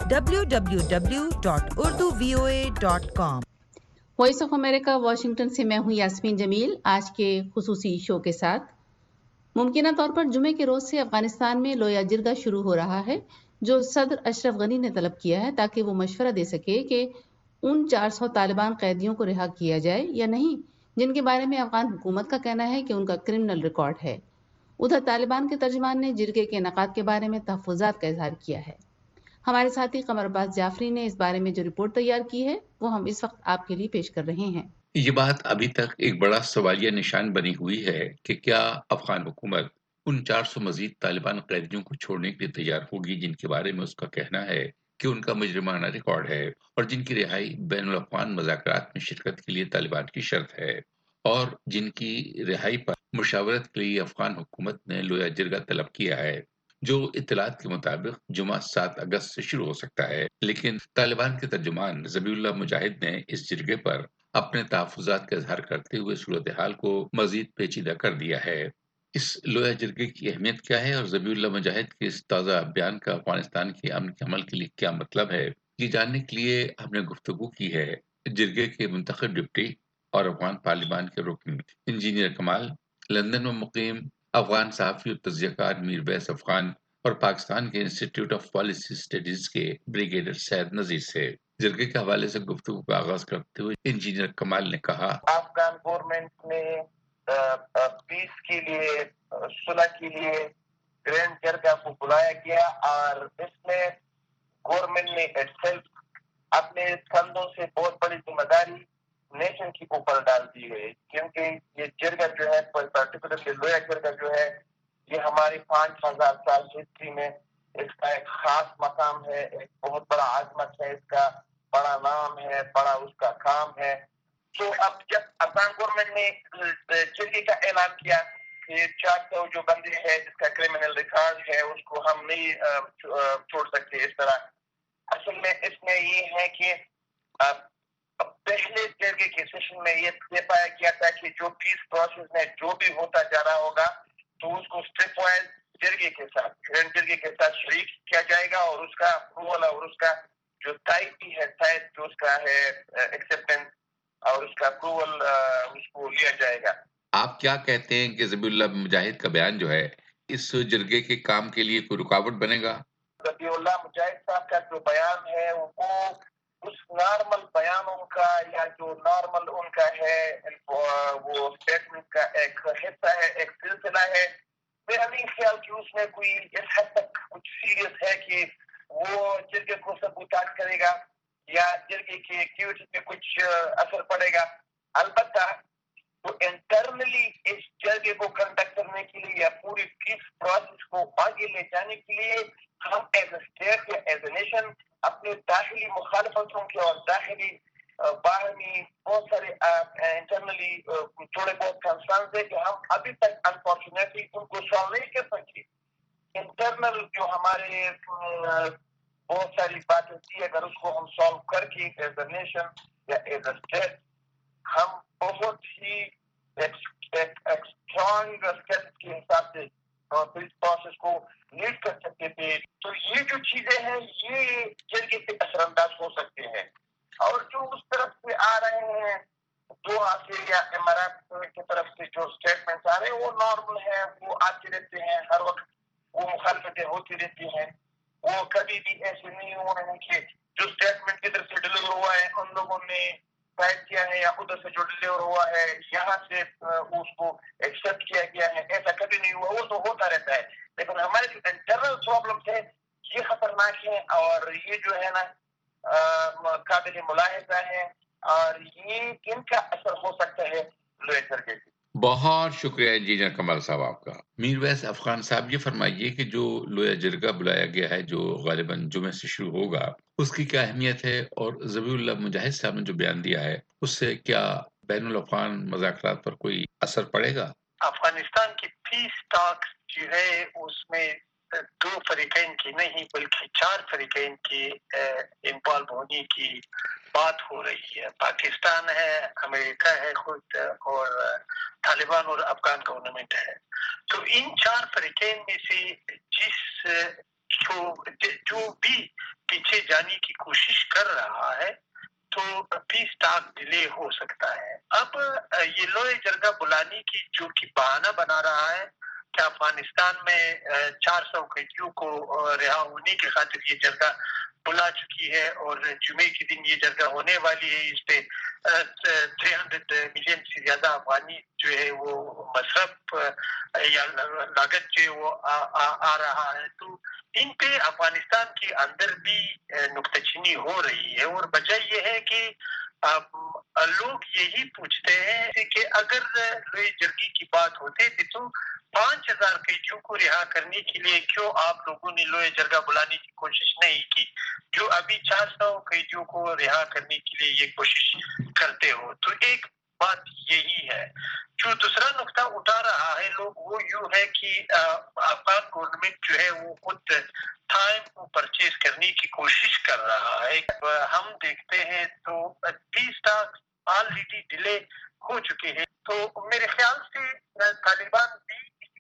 N: www.urduvoa.com।
B: Voice of America Washington से मैं हूं यास्मीन जमील, आज के खुसूसी शो के साथ। मुमकिना तौर पर जुमे के रोज से अफगानिस्तान में लोया जिरगा शुरू हो रहा है, जो सदर अशरफ गनी ने तलब किया है ताकि वो मशवरा दे सके कि उन 400 तालिबान कैदियों को रिहा किया जाए या नहीं, जिनके बारे में अफगान हुकूमत का कहना है कि उनका क्रिमिनल रिकॉर्ड है। उधर तालिबान के तर्जमान ने जिरगे के इनेकाद के बारे में तहफ़्फ़ुज़ात का इजहार किया है। हमारे साथी कमर अब्बास जाफरी ने इस बारे में जो रिपोर्ट तैयार की है वो हम इस वक्त आपके लिए पेश कर रहे हैं।
O: ये बात अभी तक एक बड़ा सवालिया निशान बनी हुई है कि क्या अफगान हुकूमत उन 400 मजीद तालिबान कैदियों को छोड़ने के लिए तैयार होगी, जिनके बारे में उसका कहना है कि उनका मुजरिमाना रिकॉर्ड है और जिनकी रिहाई बैनुल अक़वामी मुज़ाकरात में शिरकत के लिए तालिबान की शर्त है, और जिनकी रिहाई पर मुशावरत के लिए अफगान हुकूमत ने लोया जिरगा तलब किया है, जो इत्तलात के मुताबिक जुमा 7 अगस्त से शुरू हो सकता है। लेकिन तालिबान के तर्जुमान ज़बीउल्लाह मुजाहिद ने इस जिरगे पर अपने तहफ़्फ़ुज़ात का इजहार करते हुए सूरत हाल को मजीद पेचीदा कर दिया है। اس لویا جرگے کی اہمیت کیا ہے اور ذبیح اللہ مجاہد کے اس تازہ بیان کا افغانستان کے امن کے عمل کے لیے کیا مطلب ہے، یہ جاننے کے لیے ہم نے گفتگو کی ہے جرگے کے منتخب ڈپٹی اور افغان پارلیمان کے رکن انجینئر کمال، لندن میں مقیم افغان صحافی اور تجزیہ کار میر ویس افغان اور پاکستان کے انسٹیٹیوٹ آف پالیسی اسٹڈیز کے بریگیڈیئر سید نذیر سے۔ جرگے کے حوالے سے گفتگو کا آغاز کرتے ہوئے انجینئر کمال نے کہا،
E: افغان گورنمنٹ نے پیس کے لیے، صلح کے لیے گرینڈ جرگہ کو بلایا گیا، اور اس میں گورنمنٹ نے اپنے کندھوں سے بہت بڑی ذمہ داری نیشن کے اوپر ڈال دی گئی، کیونکہ یہ جرگہ جو ہے پرٹیکولرلی لویا جرگہ جو ہے یہ ہماری 5000 سال ہسٹری میں اس کا ایک خاص مقام ہے، ایک بہت بڑا عظمت ہے، اس کا بڑا نام ہے، بڑا اس کا کام ہے۔ تو اب جب افغان گورنمنٹ نے جرگے کا اعلان کیا کہ 400 جو بندے ہیں جس کا کرمنل ریکارڈ ہے اس کو ہم نہیں چھوڑ سکتے اس طرح، اصل میں اس میں یہ ہے کہ پہلے جرگے کے سیشن میں یہ پایا گیا تھا کہ جو پیس پروسیس میں جو بھی ہوتا جا رہا ہوگا تو اس کو اسٹیپ وائز جرگے کے ساتھ گرینڈ جرگے کے ساتھ شریک کیا جائے گا، اور اس کا اپروول اور اس کا جو تائید ہے، تائید جو اس کا ہے ایکسیپٹنس اور اس کا اپروول اس کو لیا جائے گا۔
O: آپ کیا کہتے ہیں کہ ذبیح اللہ مجاہد کا بیان جو ہے اس جرگے کے کام کے لیے کوئی رکاوٹ بنے گا؟
E: ذبیح اللہ مجاہد صاحب کا جو بیان ہے وہ اس نارمل بیانوں کا یا جو نارمل ان کا ہے وہ اسٹیٹمنٹ کا ایک حصہ ہے، ایک سلسلہ ہے۔ میرا نہیں خیال کہ اس میں کوئی اس حد تک کچھ سیریس ہے کہ وہ جرگے کو سبوتاژ کرے گا یا جرگے کی ایکٹیویٹی پہ کچھ اثر پڑے گا۔ البتہ تو انٹرنلی اس جرگے کو کنڈکٹ کرنے کے لیے یا پوری پیس پروسیس کو آگے لے جانے کے لیے ہم ایز اے اسٹیٹ یا ایز اے نیشن اپنے داخلی مخالفتوں کے اور داخلی باہمی بہت سارے انٹرنلی تھوڑے بہت کنسرنز ہے کہ ہم ابھی تک انفارچونیٹلی ان کو سالو نہیں کر سکے۔ انٹرنل جو ہمارے بہت ساری باتیں تھی، اگر اس کو ہم سالو کر کے ایز اے نیشن یا ایز اے اسٹیٹ ہم بہت ہی ایک اسٹرانگ اسٹیپ کے حساب سے اس پروسیس کو لیڈ کر سکتے تھے۔ تو یہ جو چیزیں ہیں یہ جرگے پہ اثر انداز ہو سکتے ہیں، اور جو اس طرف سے آ رہے ہیں دوحہ سے یا امارات کی طرف سے جو اسٹیٹمنٹس آ رہے ہیں وہ نارمل ہیں، وہ آتے رہتے ہیں، ہر وقت وہ مخالفتیں ہوتی رہتی ہیں، وہ کبھی بھی ایسے نہیں ہو رہے ہیں کہ جو اسٹیٹمنٹ ادھر سے ڈلیور ہوا ہے ان لوگوں نے فائٹ کیا ہے یا ادھر سے جو ڈلیور ہوا ہے یہاں سے اس کو ایکسپٹ کیا گیا ہے، ایسا کبھی نہیں ہوا، وہ تو ہوتا رہتا ہے۔ لیکن ہمارے جو انٹرنل پرابلمس ہیں یہ خطرناک ہیں اور یہ جو ہے نا قابل ملاحظہ ہے، اور یہ ان کا اثر ہو سکتا ہے لویا جرگے سے۔
O: بہت شکریہ انجینئر کمال صاحب آپ کا۔ میر ویس افغان صاحب یہ فرمائیے کہ جو لویا جرگہ بلایا گیا ہے جو غالباً جمعہ سے شروع ہوگا اس کی کیا اہمیت ہے، اور ذبیح اللہ مجاہد صاحب نے جو بیان دیا ہے اس سے کیا بین الاقوام مذاکرات پر کوئی اثر پڑے گا؟
M: افغانستان کی پیس ٹاکس جو ہے اس میں 2 فریقین کی نہیں بلکہ 4 فریقین کی انوالو ہونے کی بات ہو رہی ہے۔ پاکستان ہے، امریکہ ہے خود، اور طالبان اور افغان گورنمنٹ ہے۔ تو ان 4 فریقین میں سے جو بھی پیچھے جانے کی کوشش کر رہا ہے تو پیس ٹاک ڈیلے ہو سکتا ہے۔ اب یہ لویا جرگہ بلانے کی جو کہ بہانہ بنا رہا ہے کہ افغانستان میں 400 قیدیوں کو رہا ہونے کی خاطر یہ جرگہ بلا چکی ہے، اور جمعے کے دن یہ جرگہ ہونے والی ہے۔ اس پہ 300 ملین سے زیادہ افغانی جو ہے وہ مصرف یا لاگت جو ہے وہ آ رہا ہے۔ تو ان پہ افغانستان کے اندر بھی نکتہ چینی ہو رہی ہے، اور وجہ یہ ہے کہ لوگ یہی پوچھتے ہیں کہ اگر لویا جرگے کی بات ہوتی تھی تو 5000 قیدیوں کو رہا کرنے کے لیے کیوں آپ لوگوں نے لویا جرگہ بلانے کی کوشش نہیں کی، جو ابھی 400 قیدیوں کو رہا کرنے کے لیے یہ کوشش کرتے ہو؟ تو ایک بات یہی ہے۔ جو دوسرا نقطہ اٹھا رہا ہے لوگ وہ یوں ہے کہ افغان گورنمنٹ جو ہے وہ خود ٹائم کو پرچیز کرنے کی کوشش کر رہا ہے۔ ہم دیکھتے ہیں تو 30 ٹاک آلریڈی ڈیلے ہو چکے ہیں، تو میرے خیال سے طالبان بھی اسی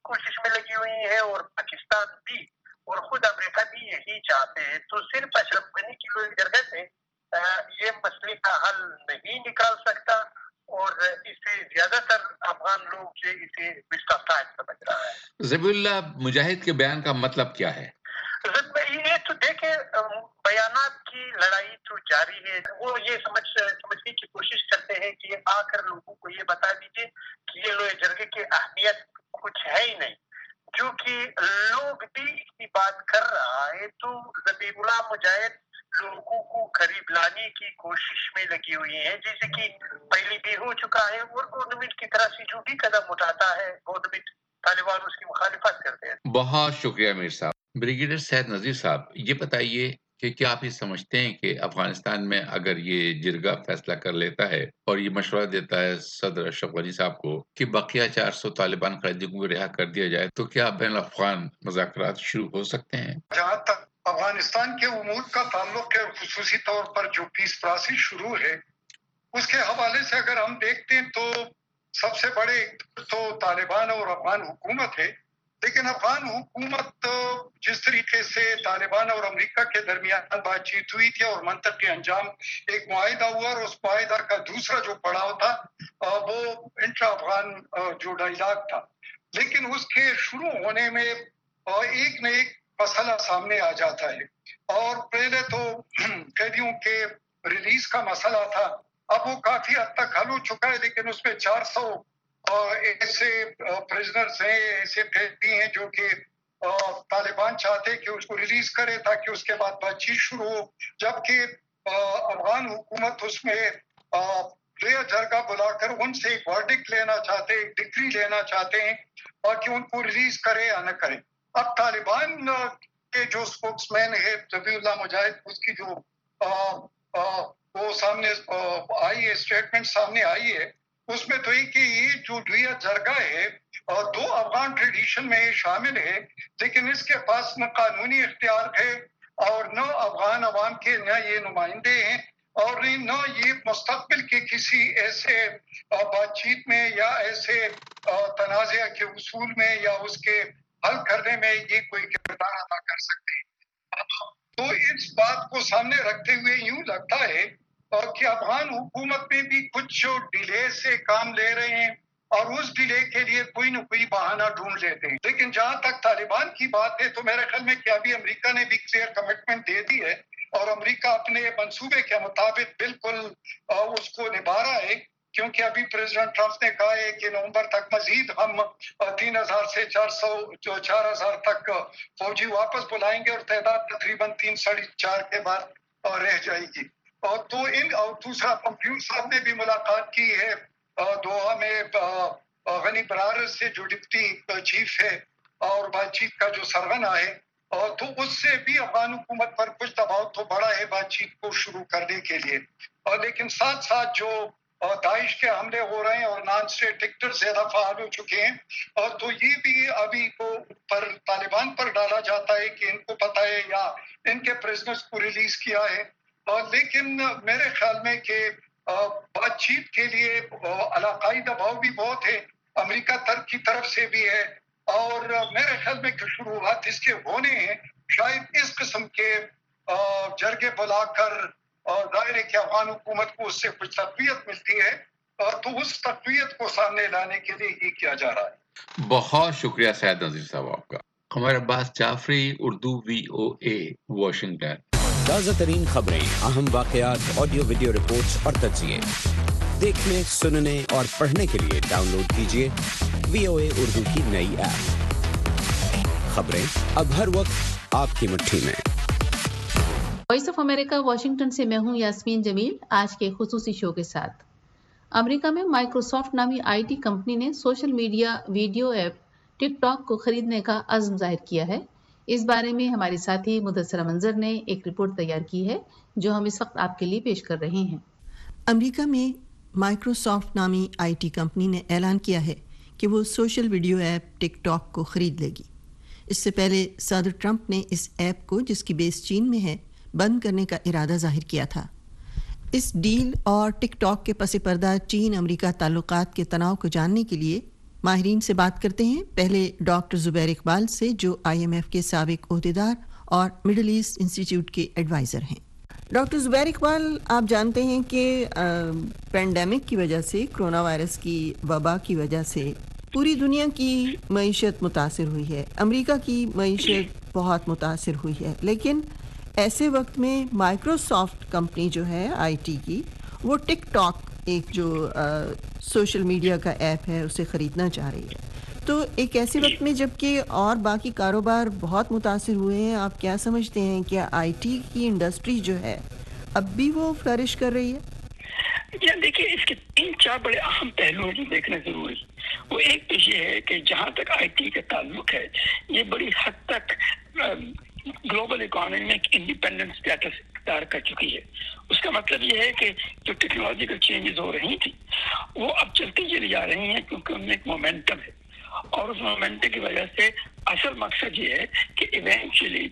P: कोशिश में लगी हुई है और पाकिस्तान भी और खुद अमेरिका भी यही चाहते हैं। तो सिर्फ अशरफ गनी की कोई जगह से ये मसले का हल नहीं निकाल सकता और इसे ज्यादातर अफगान लोग जो इसे विस्तार समझ रहा है।
O: ज़बीउल्लाह मुजाहिद के बयान का मतलब क्या है?
P: ये तो देखे बयानात की लड़ाई तो जारी है। वो ये समझने की कोशिश करते हैं कि आकर लोगों को ये बता दीजिए कि ये लोहे जरगे की अहमियत कुछ है ही नहीं, जो कि लोग भी इसकी बात कर रहा है। तो ज़बीउल्लाह मुजाहिद लोगों को करीब लाने की कोशिश में लगी हुई है, जैसे कि पहले भी हो चुका है। और गवर्नमेंट की तरफ से जो भी कदम उठाता है गवर्नमेंट, तालिबान उसकी मुखालिफत करते हैं।
O: बहुत शुक्रिया मीर साहब। ब्रिगेडियर सैयद नज़ीर साहब, ये बताइए कि क्या आप ये समझते हैं कि अफगानिस्तान में अगर ये जिरगा फैसला कर लेता है और ये मशवरा देता है सदर अशरफ गनी साहब को कि बकिया 400 तालिबान कैदियों को रिहा कर दिया जाए, तो क्या बैन अफगान मुज़ाकरात शुरू हो सकते हैं?
Q: जहाँ तक अफगानिस्तान के उमूर का ताल्लुक है, खुसूसी तौर पर जो पीस प्रोसेस शुरू है उसके हवाले से अगर हम देखते हैं तो सबसे बड़े तो तालिबान और अफगान हुकूमत है। लेकिन अफगान हुकूमत जिस तरीके से तालिबान और अमेरिका के दरमियान बातचीत हुई थी और मंतकी अंजाम एक मुआहिदा हुआ और उस मुआहिदा का दूसरा जो पड़ाव था वो इंट्रा अफगान जो डायलॉग था, लेकिन उसके शुरू होने में एक न एक मसला सामने आ जाता है। और पहले तो कैदियों के रिलीज का मसला था, अब वो काफी हद तक हल हो चुका है, लेकिन उसमें 400 ऐसे प्रिजनर्स हैं, ऐसे कैदी हैं जो कि तालिबान चाहते हैं कि उसको रिलीज करे ताकि उसके बाद बातचीत शुरू हो, जबकि अफगान हुकूमत उसमें जरगा बुलाकर उनसे एक वर्डिक्ट लेना चाहते हैं, एक डिक्री लेना चाहते हैं और कि उनको रिलीज करे या न करे। अब तालिबान के जो स्पोक्समैन है ज़बीउल्लाह मुजाहिद, उसकी जो वो सामने आई है, स्टेटमेंट सामने आई है, उसमें तो ये कि ये जो दुइया जरगा है दो अफगान ट्रेडिशन में शामिल है, लेकिन इसके पास न कानूनी इख्तियार है और न अफगान अवाम के न ये नुमाइंदे हैं और न ये मुस्तकबिल के किसी ऐसे बातचीत में या ऐसे तनाज़ा के उसूल में या उसके हल करने में ये कोई किरदार अदा कर सकते हैं। तो इस बात को सामने रखते हुए यूं लगता है कि अफगान हुकूमत में भी कुछ डिले से काम ले रहे हैं और उस डिले के लिए कोई न कोई बहाना ढूंढ लेते हैं। लेकिन जहां तक तालिबान की बात है तो मेरे ख्याल में कि अभी अमेरिका ने भी क्लियर कमिटमेंट दे दी है और अमेरिका अपने मंसूबे के मुताबिक बिल्कुल उसको निभा रहा है, क्योंकि अभी प्रेसिडेंट ट्रंप ने कहा है कि नवंबर तक मजीद हम 3000 से 4000 तक फौजी वापस बुलाएंगे और तादाद तकरीबन 3-4.5 के बाद रह जाएगी। और तो और दूसरा पोम्पियो साहब ने भी मुलाकात की है दोहा में गनी बरार से जो डिप्टी चीफ है और बातचीत का जो सरगना है, और तो उससे भी अफगान हुकूमत पर कुछ दबाव तो बड़ा है बातचीत को शुरू करने के लिए। और लेकिन साथ साथ जो दाइश के हमले हो रहे हैं और नॉन स्टेट डिक्टेटर ज्यादा फाल हो चुके हैं, और तो ये भी अभी को पर तालिबान पर डाला जाता है कि इनको पता है या इनके प्रिजनर्स को रिलीज किया है। लेकिन मेरे ख्याल में कि बातचीत के लिए इलाकाई दबाव भी बहुत है, अमेरिका की तरफ से भी है, और मेरे ख्याल में कि शुरुआत इसके होने हैं शायद इस किस्म के जरगे बुलाकर जाहिर है कि अफगान हुकूमत को उससे कुछ तक़वियत मिलती है, तो उस तक़वियत को सामने लाने के लिए ये किया जा रहा है।
O: बहुत शुक्रिया सैयद नज़ीर साहब आपका। Qamar Abbas Jafri, Urdu VOA, Washington.
R: ताज़ा तरीन खबरें, अहम वाक़यात, ऑडियो वीडियो रिपोर्ट्स और तज्ज़िये देखने, सुनने और पढ़ने के लिए डाउनलोड कीजिए VOA उर्दू की नई ऐप। खबरें अब हर वक्त आपकी मुट्ठी में।
B: वॉइस ऑफ अमेरिका वाशिंगटन से मैं हूं यास्मीन जमील, आज के खुसूसी शो के साथ। अमेरिका में माइक्रोसॉफ्ट नामी IT कंपनी ने social media video app TikTok को खरीदने का अज़्म जाहिर किया है। इस बारे में हमारे साथी मुदस्सरा मंजर ने एक रिपोर्ट तैयार की है जो हम इस वक्त आपके लिए पेश कर रहे हैं।
C: अमेरिका में माइक्रोसॉफ्ट नामी IT कंपनी ने ऐलान किया है कि वो सोशल वीडियो ऐप टिकटॉक को खरीद लेगी। इससे पहले सदर ट्रंप ने इस ऐप को, जिसकी बेस चीन में है, बंद करने का इरादा जाहिर किया था। इस डील और टिकटॉक के पस पर्दा चीन अमेरिका ताल्लुकात के तनाव को जानने के लिए माहिरीन से बात करते हैं। पहले डॉक्टर जुबैर इकबाल से, जो IMF के साबिक ओहदेदार और मिडिल ईस्ट इंस्टीट्यूट के एडवाइज़र हैं। डॉक्टर जुबैर इकबाल, आप जानते हैं कि पेंडेमिक की वजह से, कोरोना वायरस की वबा की वजह से पूरी दुनिया की मईशत मुतासिर हुई है, अमेरिका की मईशत बहुत मुतासिर हुई है। लेकिन ऐसे वक्त में माइक्रोसॉफ्ट कंपनी जो है IT की, वो टिकटॉक, एक जो सोशल मीडिया का ऐप है, उसे ख़रीदना चाह रही है। तो एक ऐसे वक्त में जबकि और बाकी कारोबार बहुत मुतासिर हुए हैं, आप क्या समझते हैं कि IT की इंडस्ट्री जो है अब भी वो फ्लरिश कर रही है?
D: या देखिए, इसके 3-4 बड़े अहम पहलू हैं जो देखना जरूरी। वो एक तो ये है कि जहाँ तक IT का ताल्लुक है, ये बड़ी हद तक ग्लोबल इकोनॉमी में इंडिपेंडेंट स्टेटस इख्तियार कर चुकी है। उसका मतलब ये है कि जो टेक्नोलॉजिकल चेंजेस हो रही थी वो अब चलती चली जा रही हैं, क्योंकि उनमें एक मोमेंटम है, और उस मोमेंटम की वजह से असल मकसद ये है कि इवेंचुअली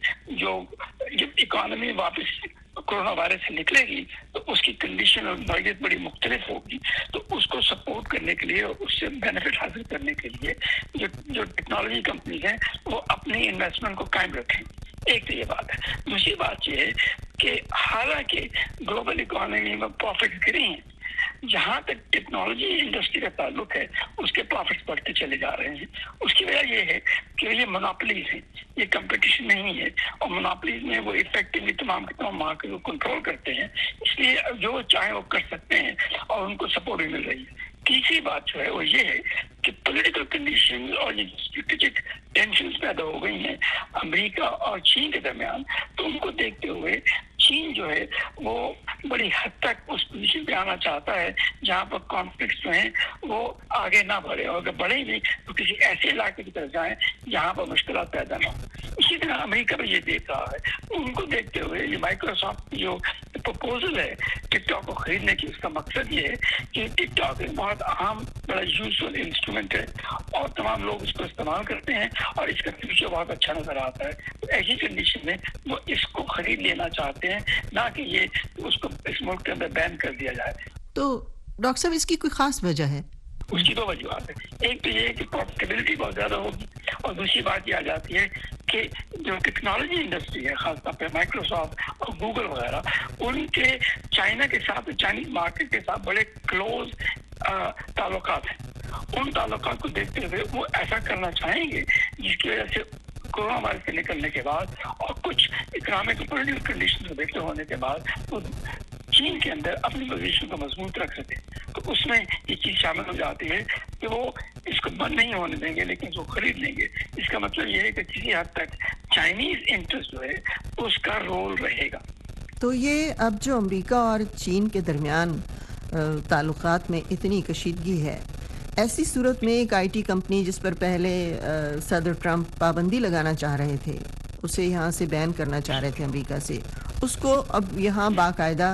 D: जब इकोनॉमी वापस कोरोना वायरस से निकलेगी तो उसकी कंडीशन और नौयत बड़ी मुख्तलिफ होगी। तो उसको सपोर्ट करने के लिए और उससे बेनिफिट हासिल करने के लिए जो टेक्नोलॉजी कंपनीज हैं वो अपनी इन्वेस्टमेंट को कायम रखें। एक तो ये बात है। दूसरी बात ये है कि हालांकि ग्लोबल इकोनॉमी में प्रॉफिट गिरे हैं, जहाँ तक टेक्नोलॉजी इंडस्ट्री का ताल्लुक है उसके प्रॉफिट्स बढ़ते चले जा रहे हैं। उसकी वजह ये है कि ये मोनोपोलीज हैं, ये कंपटीशन नहीं है, और मोनोपोलीज में वो इफेक्टिवली तमाम के तमाम मार्केट को कंट्रोल करते हैं, इसलिए जो चाहे वो कर सकते हैं और उनको सपोर्ट भी मिल रही है। तीसरी बात जो है वो ये है कि पॉलिटिकल कंडीशन और ये स्ट्रेटेजिक टेंशंस पैदा हो गई हैं अमेरिका और चीन के दरमियान, तो उनको देखते हुए चीन जो है वो बड़ी हद तक उस पोजीशन पे आना चाहता है जहाँ पर कॉन्फ्लिक्ट जो हैं वो आगे ना बढ़े, और अगर बढ़े भी तो किसी ऐसे इलाके की तरफ जाएं जहाँ पर मुश्किलात पैदा ना हो। इसी तरह अमेरिका भी ये देख रहा है। उनको देखते हुए ये माइक्रोसॉफ्ट की जो प्रपोजल है टिकटॉक को खरीदने की, उसका मकसद ये है कि टिकटॉक एक बहुत आम बड़ा यूजफुल इंस्ट्रूमेंट है और तमाम लोग इसको इस्तेमाल करते हैं और इसका फ्यूचर बहुत अच्छा नजर आता है। तो ऐसी कंडीशन में वो इसको खरीद लेना चाहते हैं, ना कि ये उसको इस मुल्क के अंदर बैन कर दिया जाए।
C: तो डॉक्टर साहब, इसकी कोई खास वजह है?
D: उसकी दो वजूहत है। एक तो ये है कि प्रॉफिटेबिलिटी बहुत ज्यादा होगी, और दूसरी बात ये आ जाती है कि जो टेक्नोलॉजी इंडस्ट्री है, खासतौर पे माइक्रोसॉफ्ट और गूगल वगैरह, उनके चाइना के साथ, चाइनीज मार्केट के साथ बड़े क्लोज ताल्लुकात हैं। उन ताल्लुकात को देखते हुए वो ऐसा करना चाहेंगे जिसकी वजह से कोरोना वायरस के निकलने के बाद और कुछ इकोनॉमिक पॉलिटिकल कंडीशन को देखते होने के बाद वो चीन के अंदर अपनी पोजीशन को मजबूत रख सके। तो उसमें ये चीज शामिल हो जाती है कि वो इसको बंद नहीं होने देंगे, लेकिन इसको खरीद लेंगे। इसका मतलब ये है कि किसी हद तक चाइनीज इंटरेस्ट जो है उसका रोल रहेगा।
C: तो ये अब जो अमेरिका और चीन के दरमियान ताल्लुकात में इतनी कशीदगी है, ऐसी सूरत में एक IT कंपनी जिस पर पहले सदर ट्रंप पाबंदी लगाना चाह रहे थे, उसे यहाँ से बैन करना चाह रहे थे अमेरिका से, उसको अब यहाँ बाकायदा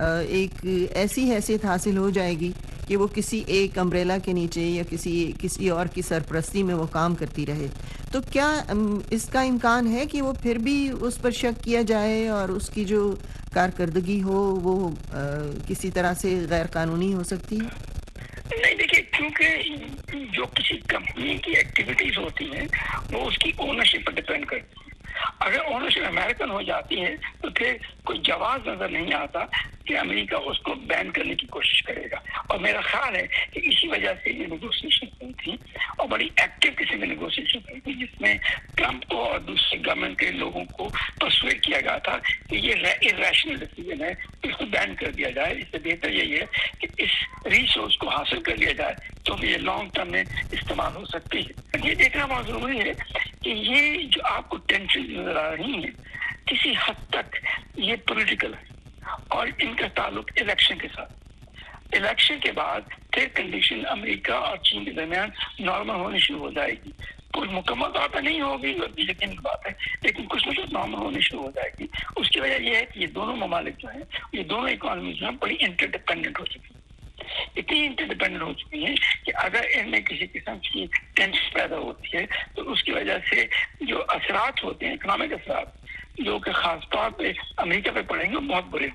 C: एक ऐसी हैसियत हासिल हो जाएगी कि वो किसी एक अम्ब्रेला के नीचे या किसी और की सरपरस्ती में वो काम करती रहे। तो क्या इसका इम्कान है कि वो फिर भी उस पर शक किया जाए और उसकी जो कारकर्दगी हो वो किसी तरह से गैर कानूनी हो सकती है?
D: नहीं, देखिए, क्योंकि जो किसी कंपनी की एक्टिविटीज होती हैं वो उसकी ओनरशिप पर डिपेंड करती है। अगर ओनरशिप अमेरिकन हो जाती है तो फिर कोई जवाब नजर नहीं आता कि अमेरिका उसको बैन करने की कोशिश करेगा। और मेरा ख्याल है कि इसी वजह से ये नेगोशिएशन हुई थी, और बड़ी एक्टिव किसी में नेगोशिएशन हुई थी, जिसमें ट्रंप को और दूसरे गवर्नमेंट के लोगों को परसुएड किया गया था कि ये इरेशनल डिसीजन है, इसको बैन कर दिया जाए। इससे बेहतर यही है कि इस रिसोर्स को हासिल कर लिया जाए तो ये लॉन्ग टर्म में इस्तेमाल हो सकती है। ये देखना बहुत जरूरी है कि ये जो आपको टेंशन नजर आ रही है किसी हद तक ये पॉलिटिकल है, और इनका ताल्लुक इलेक्शन के साथ। इलेक्शन के बाद फिर कंडीशन अमेरिका और चीन के दरमियान नॉर्मल होनी शुरू हो जाएगी। कोई मुकम्मल तौर पर नहीं होगी, यकीन बात है, लेकिन कुछ न कुछ नॉर्मल होनी शुरू हो जाएगी। उसकी वजह यह है कि ये दोनों ममालिक जो हैं, ये दोनों इकोनॉमी जो हैं बड़ी इंटरडिपेंडेंट हो चुकी है। इतनी इंटरडिपेंडेंट हो चुकी है कि अगर इनमें किसी किस्म की टेंशन पैदा होती है तो उसकी वजह से जो असरात होते हैं, इकोनॉमिक असरात, जो कि खास तौर पे अमेरिका पे पड़ेंगे, बहुत बुरे।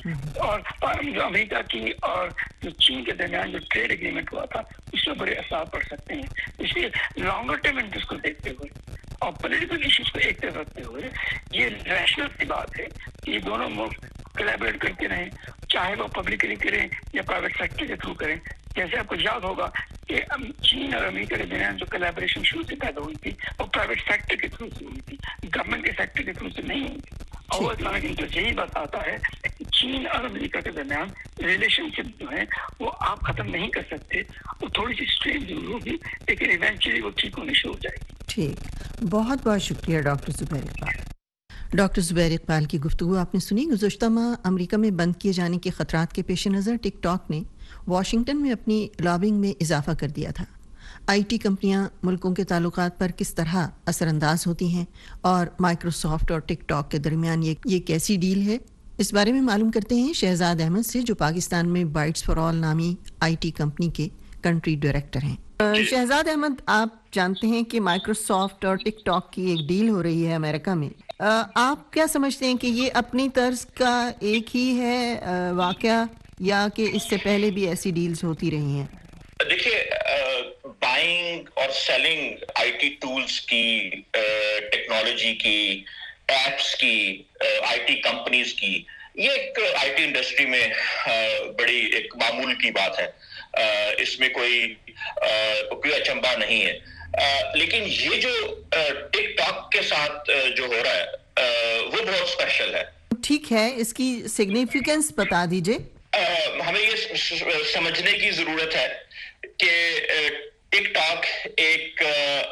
D: اور جو امریکہ کی اور جو چین کے درمیان جو ٹریڈ ایگریمنٹ ہوا تھا اس میں بڑے اثرات پڑ سکتے ہیں. اس لیے لانگر ٹرم انٹرسٹ کو دیکھتے ہوئے اور پولیٹیکل ایشوز کو ایک طرف رکھتے ہوئے یہ ریشنل سی بات ہے کہ یہ دونوں ملک کولیبریٹ کرتے رہیں, چاہے وہ پبلکلی کریں یا پرائیویٹ سیکٹر کے تھرو کریں. جیسے آپ کو یاد ہوگا کہ چین اور امریکہ کے درمیان جو کولیبریشن شروع سے پیدا ہوئی تھی وہ پرائیویٹ سیکٹر کے تھرو سے ہوئی تھی, گورنمنٹ کے سیکٹر کے تھرو سے نہیں ہوئی تھی. اور اسلامک انٹرسٹ یہی بتاتا ہے کہ چین اور امریکہ کے درمیان ریلیشن شپ جو ہے وہ آپ ختم نہیں کر سکتے. وہ تھوڑی سی اسٹرین ضرور ہوگی لیکن ایونچولی وہ ٹھیک ہونی شروع ہو جائے گی.
C: ٹھیک, بہت بہت شکریہ ڈاکٹر زبیر اقبال. ڈاکٹر زبیر اقبال کی گفتگو آپ نے سنی. گزشتہ ماہ امریکہ میں بند کیے جانے کے خطرات کے پیش نظر ٹک ٹاک نے واشنگٹن میں اپنی لابنگ میں اضافہ کر دیا تھا. آئی ٹی کمپنیاں ملکوں کے تعلقات پر کس طرح اثر انداز ہوتی ہیں اور مائکروسافٹ اور ٹک ٹاک کے درمیان یہ کیسی ڈیل ہے, اس بارے میں معلوم کرتے ہیں شہزاد احمد سے, جو پاکستان میں بائٹس فار آل نامی آئی ٹی کمپنی کے کنٹری ڈائریکٹر ہیں. شہزاد احمد, آپ جانتے ہیں کہ مائکروسافٹ اور ٹک ٹاک کی ایک ڈیل ہو رہی ہے امریکہ میں. آپ کیا سمجھتے ہیں کہ یہ اپنی طرز کا ایک ہی ہے واقعہ یا کہ اس سے پہلے بھی ایسی ڈیلز ہوتی رہی ہیں؟
S: دیکھیے, بائنگ اور سیلنگ آئی ٹی ٹولز کی, ٹیکنالوجی کی, ایپس کی, آئی ٹی کمپنیز کی, یہ ایک آئی ٹی انڈسٹری میں بڑی ایک معمول کی بات ہے. اس میں کوئی اچنبھا نہیں ہے. لیکن یہ جو ٹک ٹاک کے ساتھ جو ہو رہا ہے وہ بہت اسپیشل ہے.
C: ٹھیک ہے, اس کی سگنیفیکنس بتا دیجئے.
S: ہمیں یہ سمجھنے کی ضرورت ہے کہ ٹک ٹاک ایک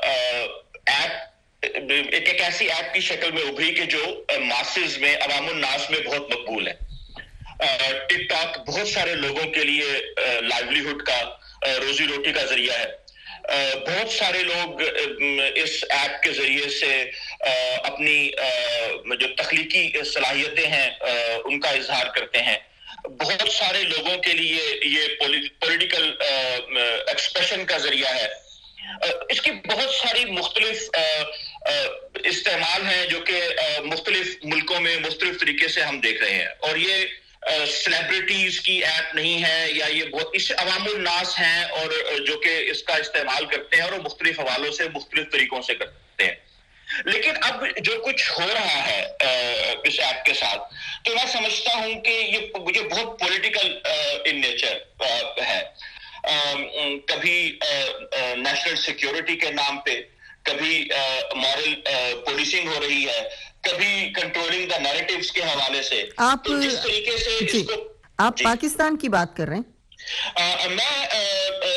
S: ایسی ایپ کی شکل میں ابھری کہ جو ماسز میں, عوام الناس میں بہت مقبول ہے. ٹک ٹاک بہت سارے لوگوں کے لیے لائیولیہڈ کا, روزی روٹی کا ذریعہ ہے. بہت سارے لوگ اس ایپ کے ذریعے سے اپنی جو تخلیقی صلاحیتیں ہیں ان کا اظہار کرتے ہیں. بہت سارے لوگوں کے لیے یہ پولیٹیکل ایکسپریشن کا ذریعہ ہے. اس کی بہت ساری مختلف استعمال ہیں جو کہ مختلف ملکوں میں مختلف طریقے سے ہم دیکھ رہے ہیں. اور یہ سیلیبریٹیز کی ایپ نہیں ہے, یا یہ بہت اس عوام الناس ہیں اور جو کہ اس کا استعمال کرتے ہیں اور وہ مختلف حوالوں سے مختلف طریقوں سے کرتے ہیں. لیکن اب جو کچھ ہو رہا ہے اس ایپ کے ساتھ, تو میں سمجھتا ہوں کہ یہ بہت پولیٹیکل ان نیچر ہے. کبھی نیشنل سیکیورٹی کے نام پہ, کبھی مورل پولیسنگ ہو رہی ہے, کبھی کنٹرولنگ دا نیریٹیوز کے حوالے سے.
C: آپ
S: جس طریقے سے
C: آپ پاکستان کی بات کر رہے ہیں.
S: میں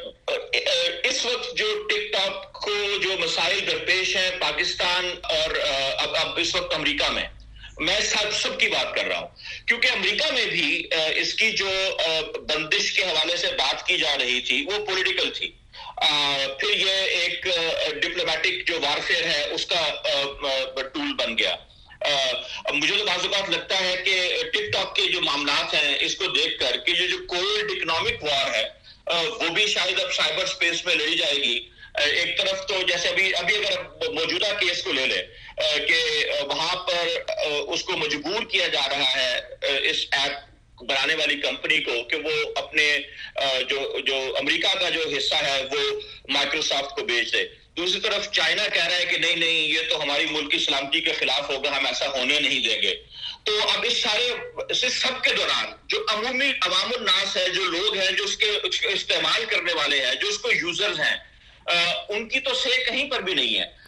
S: اس وقت جو ٹک ٹاک کو جو مسائل درپیش ہیں پاکستان اور اب اس وقت امریکہ میں سب کی بات کر رہا ہوں, کیونکہ امریکہ میں بھی اس کی جو بندش کے حوالے سے بات کی جا رہی تھی وہ پولیٹیکل تھی. پھر یہ ایک ڈپلومیٹک جو وارفیئر ہے اس کا ٹول بن گیا. مجھے تو بعض اوقات لگتا ہے کہ ٹک ٹاک کے جو معاملات ہیں اس کو دیکھ کر کہ جو کولڈ اکنامک وار ہے وہ بھی شاید اب سائبر سپیس میں لڑی جائے گی. ایک طرف تو جیسے ابھی اگر موجودہ کیس کو لے لیں کہ وہاں پر اس کو مجبور کیا جا رہا ہے اس ایپ بنانے والی کمپنی کو کہ وہ اپنے جو امریکہ کا جو حصہ ہے وہ مائکروسافٹ کو بیچ دے. دوسری طرف چائنا کہہ رہا ہے کہ نہیں یہ تو ہماری ملک کی سلامتی کے خلاف ہوگا, ہم ایسا ہونے نہیں دیں گے. تو اب اس سب کے دوران جو عمومی عوام الناس ہے, جو لوگ ہیں جو اس کے استعمال کرنے والے ہیں, جو اس کو یوزرز ہیں, ان کی تو سے کہیں پر بھی نہیں ہے.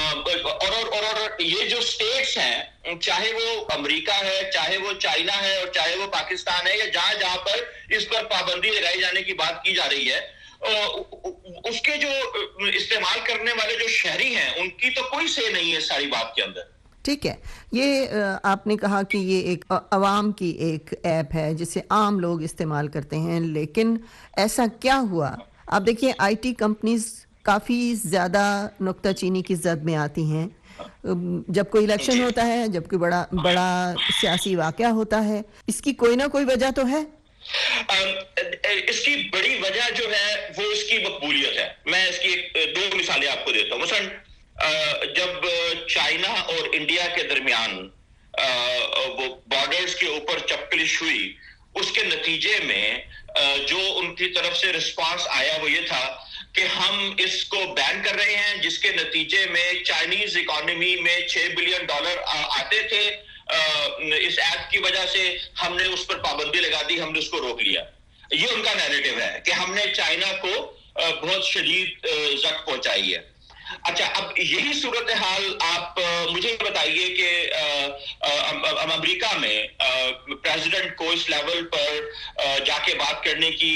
S: اور یہ جو اسٹیٹس ہیں, چاہے وہ امریکہ ہے, چاہے وہ چائنا ہے, اور چاہے وہ پاکستان ہے, یا جہاں پر اس پر پابندی لگائی جانے کی بات کی جا رہی ہے, اس کے جو استعمال کرنے والے جو شہری ہیں ان کی تو کوئی سے نہیں ہے ساری بات کے اندر.
C: ٹھیک ہے, یہ آپ نے کہا کہ یہ ایک عوام کی ایک ایپ ہے جسے عام لوگ استعمال کرتے ہیں, لیکن ایسا کیا ہوا؟ آپ دیکھیے آئی ٹی کمپنیز کافی زیادہ نکتہ چینی کی زد میں آتی ہیں جب کوئی الیکشن ہوتا ہے, جب کوئی بڑا سیاسی واقعہ ہوتا ہے. اس کی کوئی نہ کوئی وجہ تو ہے.
S: اس کی بڑی وجہ جو ہے وہ اس کی مقبولیت ہے. میں اس کی 2 مثالیں آپ کو دیتا ہوں. مثلا جب چائنا اور انڈیا کے درمیان वो बॉर्डर्स के ऊपर चपकलिश हुई, उसके नतीजे में जो उनकी तरफ से रिस्पांस आया वो ये था कि हम इसको बैन कर रहे हैं, जिसके नतीजे में चाइनीज इकोनॉमी में $6 बिलियन आते थे। इस ऐप की वजह से हमने उस पर पाबंदी लगा दी, हमने उसको रोक लिया। ये उनका नैरेटिव है कि हमने चाइना को बहुत शदीद जख्म पहुंचाई है। अच्छा, अब यही सूरत हाल आप मुझे बताइए कि अमेरिका में प्रेसिडेंट को इस लेवल पर जाके बात करने की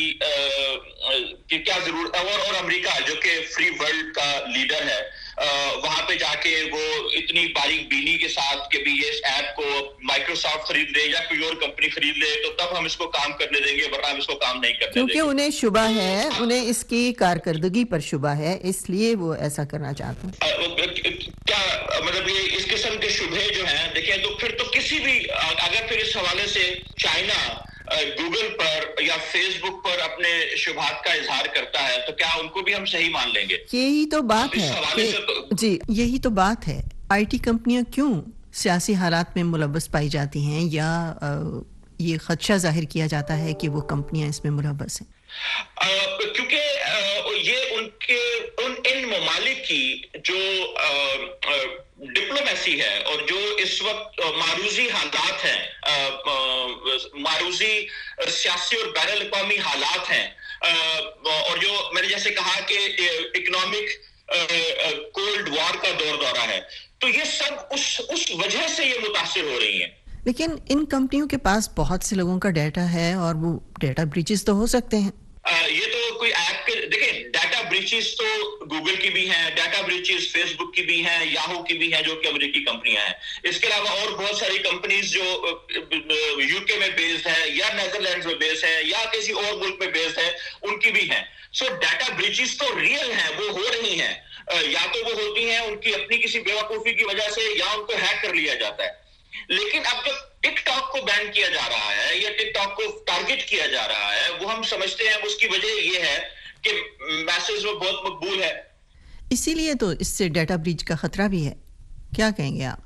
S: क्या जरूरत है, और अमेरिका जो कि फ्री वर्ल्ड का लीडर है, वहां पे जाके वो इतनी बारीक बीनी के साथ कि भी ये इस ऐप को माइक्रोसॉफ्ट खरीद ले या कोई और कंपनी खरीद ले तो तब हम इसको काम करने देंगे, वरना हम इसको काम नहीं करने
C: क्योंकि
S: देंगे।
C: उन्हें शुबा है, उन्हें इसकी कारकर्दगी पर शुबा है, इसलिए वो ऐसा करना चाहते हैं।
S: क्या मतलब ये इस किस्म के शुबहे जो हैं, देखिए तो फिर तो किसी भी अगर फिर इस हवाले से चाइना गूगल पर या फेसबुक पर अपने शुभात का इजहार करता है तो क्या उनको भी हम सही मान लेंगे?
C: यही तो बात है कि जी, यही तो बात है, आईटी कंपनियां क्यों सियासी हालात में मुलव्वस पाई जाती हैं या ये खदशा जाहिर किया जाता है कि वो कंपनियां इसमें मुलव्वस हैं?
S: क्योंकि ये इन ममालिक की जो डिप्लोमेसी है और जो इस वक्त मारूजी हालात हैं, मारूजी सियासी और बैनुल अक़वामी हालात हैं, और जो मैंने जैसे कहा कि इकोनॉमिक कोल्ड वॉर का दौर दौरा है, तो ये सब उस वजह से ये मुतासिर हो रही हैं।
C: लेकिन इन कंपनियों के पास बहुत से लोगों का डाटा है और वो डाटा ब्रीचेस तो हो सकते हैं।
S: ये तो कोई ऐप के देखिए, डाटा ब्रीचेस तो गूगल की भी हैं, डाटा ब्रीचेस फेसबुक की भी हैं, याहू की भी हैं, जो कि अमेरिकी कंपनियां हैं। इसके अलावा और बहुत सारी कंपनीज जो यूके में बेस्ड है या नेदरलैंड्स में बेस्ड है या किसी और मुल्क में बेस्ड है, उनकी भी हैं। सो डाटा ब्रीचेस तो रियल हैं, वो हो रही हैं, या तो वो होती हैं उनकी अपनी किसी बेवकूफी की वजह से या उनको हैक कर लिया जाता है। लेकिन अब जब टिकटॉक को बैन किया जा रहा है या टिकटॉक को टारगेट किया जा रहा है, वो हम समझते हैं उसकी वजह ये है कि मैसेज वो बहुत मकबूल है,
C: इसीलिए तो इससे डाटा ब्रीच का खतरा भी है। क्या कहेंगे आप?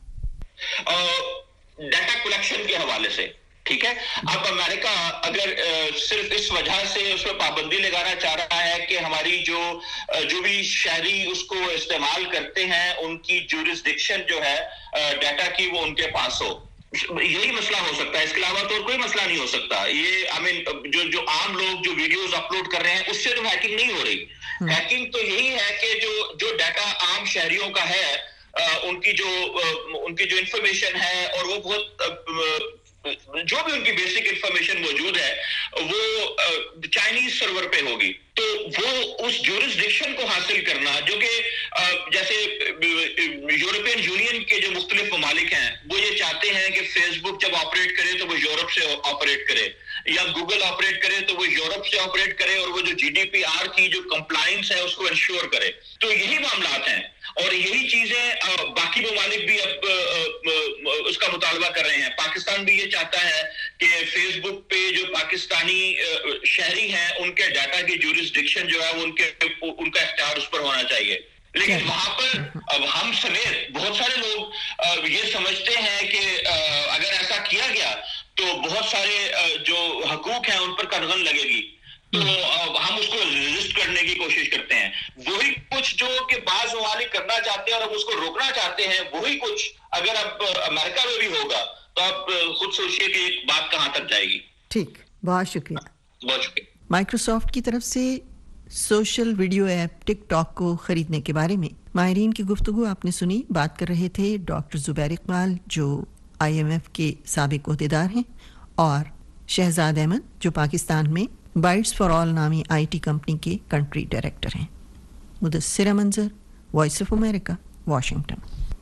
S: डाटा कलेक्शन के हवाले से ठीक है। अब अमेरिका अगर सिर्फ इस वजह से उस पर पाबंदी लगाना चाह रहा है कि हमारी जो भी शहरी उसको इस्तेमाल करते हैं उनकी जुरिस्डिक्शन जो है डाटा की वो उनके पास हो, यही मसला हो सकता है। इसके अलावा तो कोई मसला नहीं हो सकता। ये आई मीन जो आम लोग जो वीडियोस अपलोड कर रहे हैं उससे तो हैकिंग नहीं हो रही। हैकिंग तो यही है कि जो डाटा आम शहरियों का है, उनकी जो इंफॉर्मेशन है और वो बहुत जो भी उनकी बेसिक इंफॉर्मेशन मौजूद है वो चाइनीज सर्वर पे होगी, तो वो उस जुरिस्डिक्शन को हासिल करना जो कि जैसे यूरोपियन यूनियन के जो मुख्तलिफ ममालिक हैं वो ये चाहते हैं कि फेसबुक जब ऑपरेट करे तो वो यूरोप से ऑपरेट करे या गूगल ऑपरेट करे तो वो यूरोप से ऑपरेट करे और वो जो GDPR की जो कंप्लायंस है उसको इंश्योर करे। तो यही मामलात हैं और यही चीजें बाकी ममालिक भी अब उसका मुतालबा कर रहे हैं। पाकिस्तान भी ये चाहता है कि फेसबुक पे जो पाकिस्तानी शहरी हैं उनके डाटा की जुरिस्डिक्शन जो है वो उनका इख्तियार उस पर होना चाहिए। लेकिन वहां पर अब हम समेत बहुत सारे लोग ये समझते हैं कि अगर ऐसा किया गया तो बहुत सारे जो हकूक हैं उन पर कदगन लगेगी, तो हम उसको रेजिस्ट करने की कोशिश करते हैं। वही कुछ जो कि बाज ममालिक करना चाहते हैं और हम उसको रोकना चाहते हैं, वही कुछ अगर अब अमेरिका में भी होगा तो आप खुद सोचिए कि बात कहां तक जाएगी।
C: ठीक, बहुत शुक्रिया।
S: बहुत शुक्रिया।
C: माइक्रोसॉफ्ट की तरफ से सोशल वीडियो ऐप टिकटॉक को खरीदने के बारे में माहिरीन की गुफ्तगू आपने सुनी। बात कर रहे थे डॉक्टर जुबैर इकबाल जो IMF के साबिक ओहदेदार हैं और शहजाद अहमद जो पाकिस्तान में बाइट्स फॉर ऑल नामी IT कंपनी के कंट्री डायरेक्टर हैं। Mudassira Manzar, Voice of America, Washington.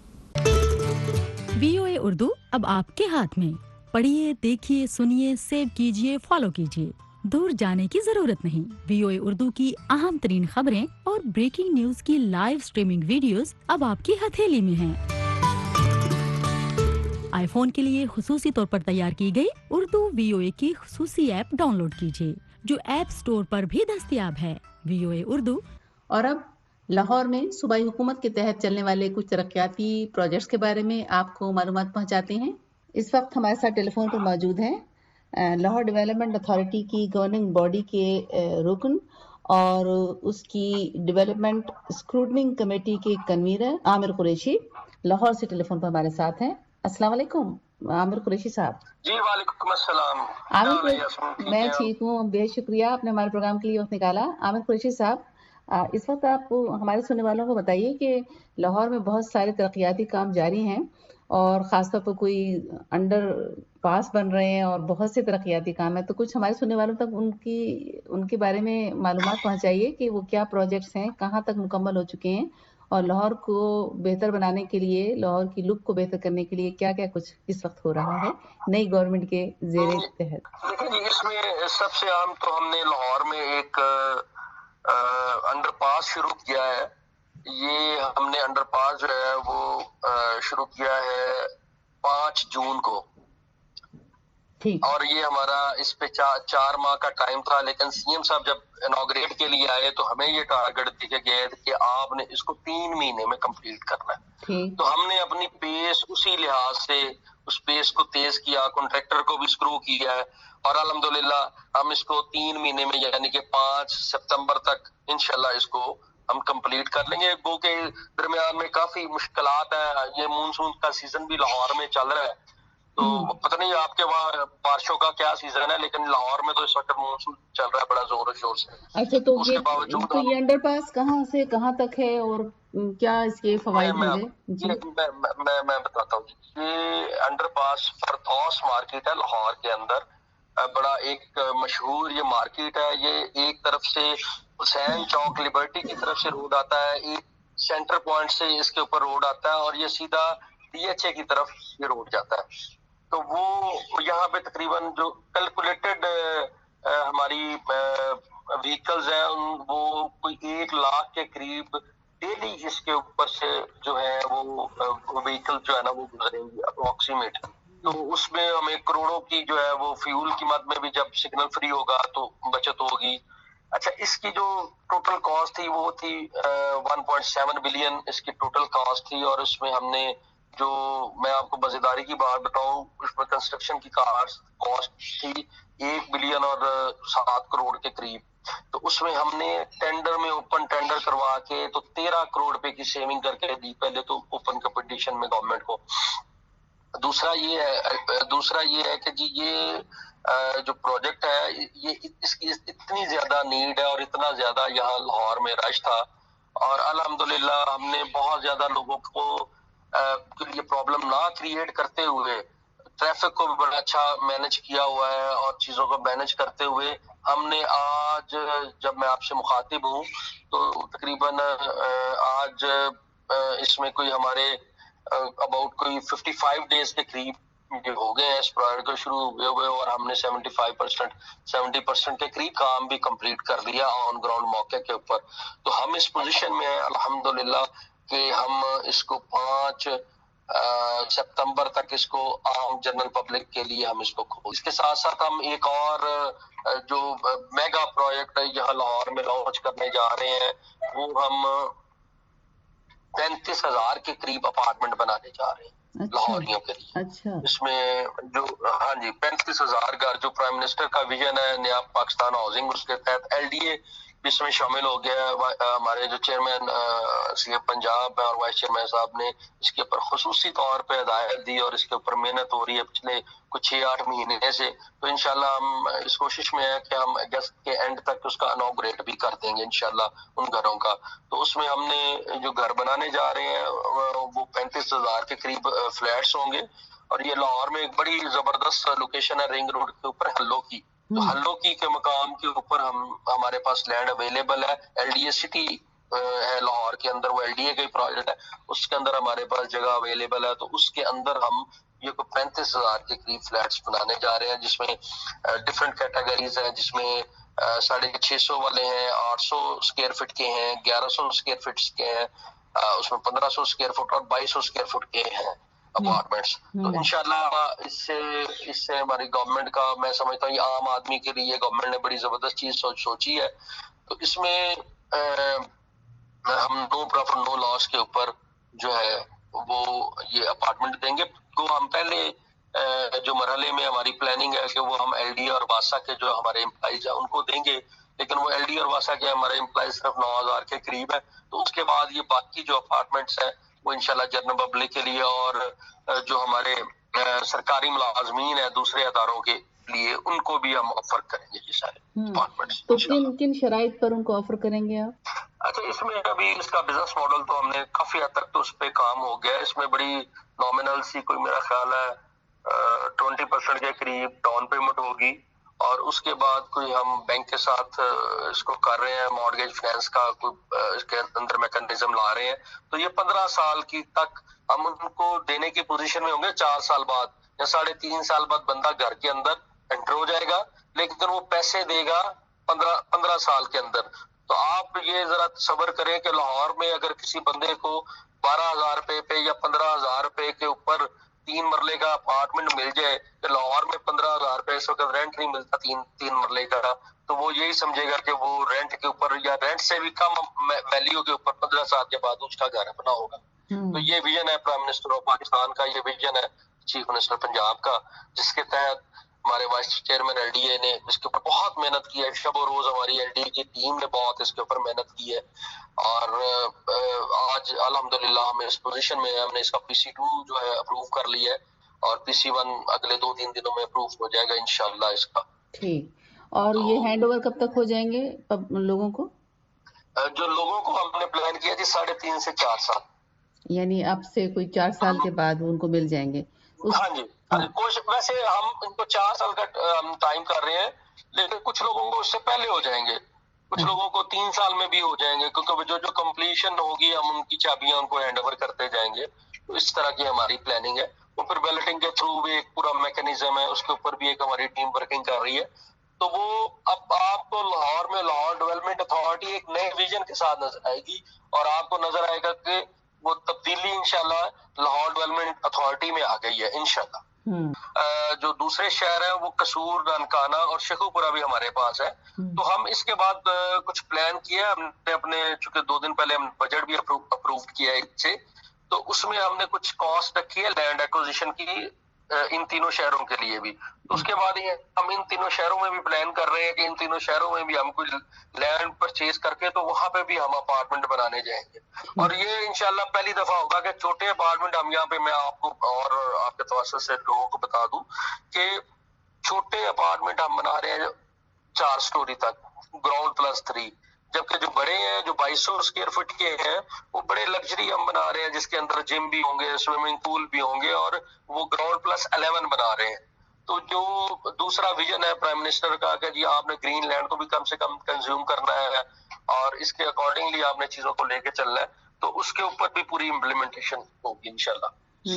T: VOA Urdu अब आपके हाथ में। पढ़िए, देखिए, सुनिए, सेव कीजिए, फॉलो कीजिए। दूर जाने की जरूरत नहीं। VOA उर्दू की अहम तरीन खबरें और ब्रेकिंग न्यूज की लाइव स्ट्रीमिंग वीडियोस अब आपकी हथेली में हैं। आईफोन के लिए खुसूसी तौर पर तैयार की गई उर्दू VOA की खुसूसी ऐप डाउनलोड कीजिए जो ऐप स्टोर पर भी दस्तयाब है। VOA उर्दू।
B: और अब लाहौर में सूबाई हुकूमत के तहत चलने वाले कुछ तरक्याती प्रोजेक्ट्स के बारे में आपको मालूमात पहुंचाते हैं। इस वक्त हमारे साथ टेलीफोन पर मौजूद हैं लाहौर डेवलपमेंट अथॉरिटी की गवर्निंग बॉडी के रुकन और उसकी डेवलपमेंट स्क्रूटनिंग कमेटी के कन्वीनर आमिर कुरैशी लाहौर से टेलीफोन पर हमारे साथ हैं। अस्सलाम वालेकुम आमिर कुरैशी साहब।
U: जी वालेकुम अस्सलाम।
B: आमिर मैं ठीक हूँ, बेहद शुक्रिया आपने हमारे प्रोग्राम के लिए वक्त निकाला। आमिर कुरैशी साहब, इस वक्त आप हमारे सुनने वालों को बताइए कि लाहौर में बहुत सारे तरक्याती काम जारी हैं और ख़ासतौर पर कोई अंडर पास बन रहे हैं और बहुत से तरक्याती काम है, तो कुछ हमारे सुनने वालों तक उनके बारे में मालूमात पहुंचाइए कि वो क्या प्रोजेक्ट्स हैं, कहाँ तक मुकम्मल हो चुके हैं और लाहौर को बेहतर बनाने के लिए, लाहौर की लुक को बेहतर करने के लिए क्या क्या कुछ इस वक्त हो रहा है नई गवर्नमेंट के जेरे तहत।
U: देखिए, इसमें सबसे आम तो हमने लाहौर में एक अंडरपास शुरू किया है। ये हमने अंडरपास जो है वो शुरू किया है 5 जून को और ये हमारा इस पे 4 माह का टाइम था, लेकिन सीएम साहब जब इनॉग्रेट के लिए आए तो हमें ये टारगेट दिया गया कि आपने इसको 3 महीने में कंप्लीट करना है। तो हमने अपनी पेस उसी लिहाज से उस पेस को तेज किया, कॉन्ट्रैक्टर को भी स्क्रू किया है और अल्हम्दुलिल्लाह हम इसको 3 महीने में यानी कि 5 सितंबर तक इंशाल्लाह इसको हम कंप्लीट कर लेंगे। गो के दरमियान में काफी मुश्किलात है, ये मानसून का सीजन भी लाहौर में चल रहा है, तो पता नहीं आपके वहाँ बारिशों का क्या सीजन है, लेकिन लाहौर में तो इस वक्त मानसून चल रहा है बड़ा जोर शोर से।
B: अच्छा, तो ये अंडरपास कहाँ से कहाँ तक है और क्या इसके फवाइद होंगे?
U: मैं बताता हूँ। ये अंडरपास फरदौस मार्केट है लाहौर के अंदर, बड़ा एक मशहूर ये मार्केट है। ये एक तरफ से हुसैन चौक लिबर्टी की तरफ से रोड आता है, एक सेंटर पॉइंट से इसके ऊपर रोड आता है और ये सीधा DHA की तरफ ये रोड जाता है। तो वो यहाँ पे तकरीबन जो कैलकुलेटेड हमारी व्हीकल्स हैं वो कोई 1 लाख के करीब डेली इसके ऊपर से जो है वो व्हीकल जो है ना वो गुजरेंगी अप्रोक्सीमेट। तो उसमें हमें करोड़ों की जो है वो फ्यूल की मद में भी जब सिग्नल फ्री होगा तो बचत होगी। अच्छा, इसकी जो टोटल कॉस्ट थी वो थी 1.7 बिलियन इसकी टोटल कॉस्ट थी और उसमें हमने जो मैं आपको मजेदारी की बात बताऊं, उसमें कंस्ट्रक्शन की कॉस्ट थी 1 बिलियन और 7 करोड़ के करीब। तो उसमें हमने टेंडर में ओपन टेंडर करवा के तो 13 करोड़ रुपए की सेविंग करके दी पहले तो ओपन कंपटीशन में गवर्नमेंट को। दूसरा ये है कि जी ये जो प्रोजेक्ट है ये इसकी इतनी ज्यादा नीड है और इतना ज्यादा यहाँ लाहौर में रश था और अल्हम्दुलिल्लाह हमने बहुत ज्यादा लोगों को के लिए प्रॉब्लम ना क्रिएट करते हुए ट्रैफिक को भी बड़ा अच्छा मैनेज किया हुआ है और चीजों को मैनेज करते हुए हमने आज जब मैं आपसे मुखातिब हूँ तो तकरीबन आज इसमें कोई हमारे अबाउट कोई 55 डेज के करीब हो गए हैं इस प्रोजेक्ट को शुरू हुए हुए और हमने 70% के करीब काम भी कंप्लीट कर दिया ऑन ग्राउंड मौके के ऊपर। तो हम इस पोजीशन में हैं अल्हम्दुलिल्लाह कि हम इसको 5 सितंबर तक इसको आम जनरल पब्लिक के लिए हम इसको खोल। इसके साथ साथ हम एक और जो मेगा प्रोजेक्ट यहाँ लाहौर में लॉन्च करने जा रहे हैं वो हम 35,000 के करीब अपार्टमेंट बनाने जा रहे हैं। अच्छा, लाहौरियों के लिए। अच्छा। इसमें जो 35,000 घर जो प्राइम मिनिस्टर का विजन है नया पाकिस्तान हाउसिंग, उसके तहत LDA इसमें शामिल हो गया है। हमारे जो चेयरमैन सीएम पंजाब और वाइस चेयरमैन साहब ने इसके ऊपर खुसूसी तौर पे हिदायत दी और इसके ऊपर मेहनत हो रही है पिछले कुछ 6-8 महीने से। तो इंशाल्लाह हम इस कोशिश में है कि हम अगस्त के एंड तक उसका इनॉग्रेट भी कर देंगे इंशाल्लाह उन घरों का। तो उसमें हमने जो घर बनाने जा रहे हैं वो 35,000 के करीब फ्लैट्स होंगे और ये लाहौर में एक बड़ी जबरदस्त लोकेशन है रिंग रोड के ऊपर हल्लो की। तो हल्लो की के मकाम के ऊपर हमारे पास लैंड अवेलेबल है। LDA सिटी है लाहौर के अंदर, वो LDA का ही प्रोजेक्ट है, उसके अंदर हमारे पास जगह अवेलेबल है। तो उसके अंदर हम ये 35,000 के करीब फ्लैट्स बनाने जा रहे हैं जिसमें डिफरेंट कैटेगरीज हैं, जिसमें 650 वाले हैं, 800 स्क्वायर फीट के हैं, 1100 स्क्वायर फीट के हैं, उसमें 1500 स्क्वायर फुट और 2200 स्क्वायर फुट के हैं अपार्टमेंट्स। तो इंशाल्लाह इससे हमारी गवर्नमेंट का मैं समझता हूँ ये आम आदमी के लिए गवर्नमेंट ने बड़ी जबरदस्त चीज सोची है। तो इसमें हम नो प्रॉफिट नो लॉस के ऊपर जो है वो ये अपार्टमेंट देंगे। तो हम पहले جو مرحلے میں ہماری پلاننگ ہے کہ وہ ہم ایل ڈی اور واسا کے جو ہمارے امپلائیز ہیں ان کو دیں گے، لیکن وہ ایل ڈی اور واسا کے ہمارے امپلائیز صرف 9,000 کے قریب ہے. تو اس کے بعد یہ باقی جو اپارٹمنٹس ہیں وہ انشاءاللہ جنرل پبلک کے لیے اور جو ہمارے سرکاری ملازمین ہیں دوسرے اداروں کے لیے ان کو بھی ہم آفر کریں گے یہ سارے اپارٹمنٹس.
B: تو کن شرائط پر ان کو آفر کریں گے آپ؟
U: اچھا، اس میں ابھی اس کا بزنس ماڈل تو ہم نے کافی حد تک تو اس پہ کام ہو گیا ہے. اس میں بڑی نامنل سی کوئی میرا خیال ہے 20% کے قریب ڈاؤن پیمنٹ ہوگی اور اس کے بعد کوئی ہم بینک کے ساتھ اس کو کر رہے ہیں مارگیج فائنینس کا کوئی اس کے اندر میکانزم لا رہے ہیں. تو یہ 15 سال کی تک ہم ان کو دینے کی پوزیشن میں ہوں گے. 4 سال بعد یا 3.5 سال بعد بندہ گھر کے اندر انٹر ہو جائے گا، لیکن وہ پیسے دے گا 15 سال کے اندر. تو آپ یہ ذرا صبر کریں کہ لاہور میں اگر کسی بندے کو 12,000 روپے پہ یا 15,000 روپے کے اوپر 3 مرلے کا اپارٹمنٹ مل جائے، کہ لاہور میں 15,000 روپے اس وقت رینٹ نہیں ملتا 3 مرلے کا، تو وہ یہی سمجھے گا کہ وہ رینٹ کے اوپر یا رینٹ سے بھی کم ویلیو کے اوپر 15 سال کے بعد اس کا گھر بنا ہوگا. تو یہ ویژن ہے پرائم منسٹر آف پاکستان کا، یہ ویژن ہے چیف منسٹر پنجاب کا، جس کے تحت ہمارے vice chairman L D A نے اس کے اوپر بہت محنت کی ہے. شب و روز ہماری ایل ڈی اے کی ٹیم نے بہت اس کے اوپر محنت کی ہے اور آج الحمدللہ ہم اس پوزیشن میں ہم نے اس کا PC2 جو ہے اپروو کر لیا ہے اور PC1 اگلے 2-3 دنوں میں اپروو ہو جائے گا انشاءاللہ اس کا.
B: ٹھیک. اور یہ ہینڈ اوور کب تک ہو جائیں گے لوگوں کو؟
U: جو لوگوں کو ہم نے پلان کیا تھی 3.5 سے 4 سال،
B: یعنی اب سے کوئی 4 سال کے بعد ان کو مل جائیں گے.
U: ہاں جی. ویسے ہم ان کو 4 سال کا ہم ٹائم کر رہے ہیں، لیکن کچھ لوگوں کو اس سے پہلے ہو جائیں گے، کچھ لوگوں کو 3 سال میں بھی ہو جائیں گے، کیونکہ جو کمپلیشن ہوگی ہم ان کی چابیاں ان کو ہینڈ اوور کرتے جائیں گے. تو اس طرح کی ہماری پلاننگ ہے. وہ پھر بیلٹنگ کے تھرو بھی ایک پورا میکینزم ہے، اس کے اوپر بھی ایک ہماری ٹیم ورکنگ کر رہی ہے. تو وہ اب آپ کو لاہور میں لاہور ڈیولپمنٹ اتھارٹی ایک نئے ویژن کے ساتھ نظر آئے گی اور آپ کو نظر آئے گا کہ وہ تبدیلی انشاءاللہ لاہور ڈیولپمنٹ اتھارٹی میں آ گئی ہے انشاءاللہ. جو دوسرے شہر ہیں وہ قصور، ننکانہ اور شیخو پورہ بھی ہمارے پاس ہے. تو ہم اس کے بعد کچھ پلان کیا ہم نے اپنے، چونکہ 2 دن پہلے ہم بجٹ بھی اپروو کیا ہے اس سے، تو اس میں ہم نے کچھ کاسٹ رکھی ہے لینڈ ایکوزیشن کی ان تینوں شہروں کے لیے بھی. تو اس کے بعد ہم ان تینوں شہروں میں بھی پلان کر رہے ہیں کہ ان تینوں شہروں میں بھی ہم کوئی لینڈ پرچیز کر کے تو وہاں پہ بھی ہم اپارٹمنٹ بنانے جائیں گے. اور یہ انشاءاللہ پہلی دفعہ ہوگا کہ چھوٹے اپارٹمنٹ ہم یہاں پہ، میں آپ کو اور آپ کے توسط سے لوگوں کو بتا دوں کہ چھوٹے اپارٹمنٹ ہم بنا رہے ہیں 4 سٹوری تک، گراؤنڈ +3، جبکہ جو بڑے ہیں جو 2200 اسکوائر فٹ کے ہیں وہ بڑے لگژری ہم بنا رہے ہیں، جس کے اندر جم بھی ہوں گے، سوئمنگ پول بھی ہوں گے اور وہ گراؤنڈ +11 بنا رہے ہیں. تو جو دوسرا ویژن ہے پرائم منسٹر کا کہ جی آپ نے گرین لینڈ کو بھی کم سے کم کنزیوم کرنا ہے اور اس کے اکارڈنگلی آپ نے چیزوں کو لے کے چلنا ہے، تو اس کے اوپر بھی پوری امپلیمنٹیشن ہوگی انشاءاللہ.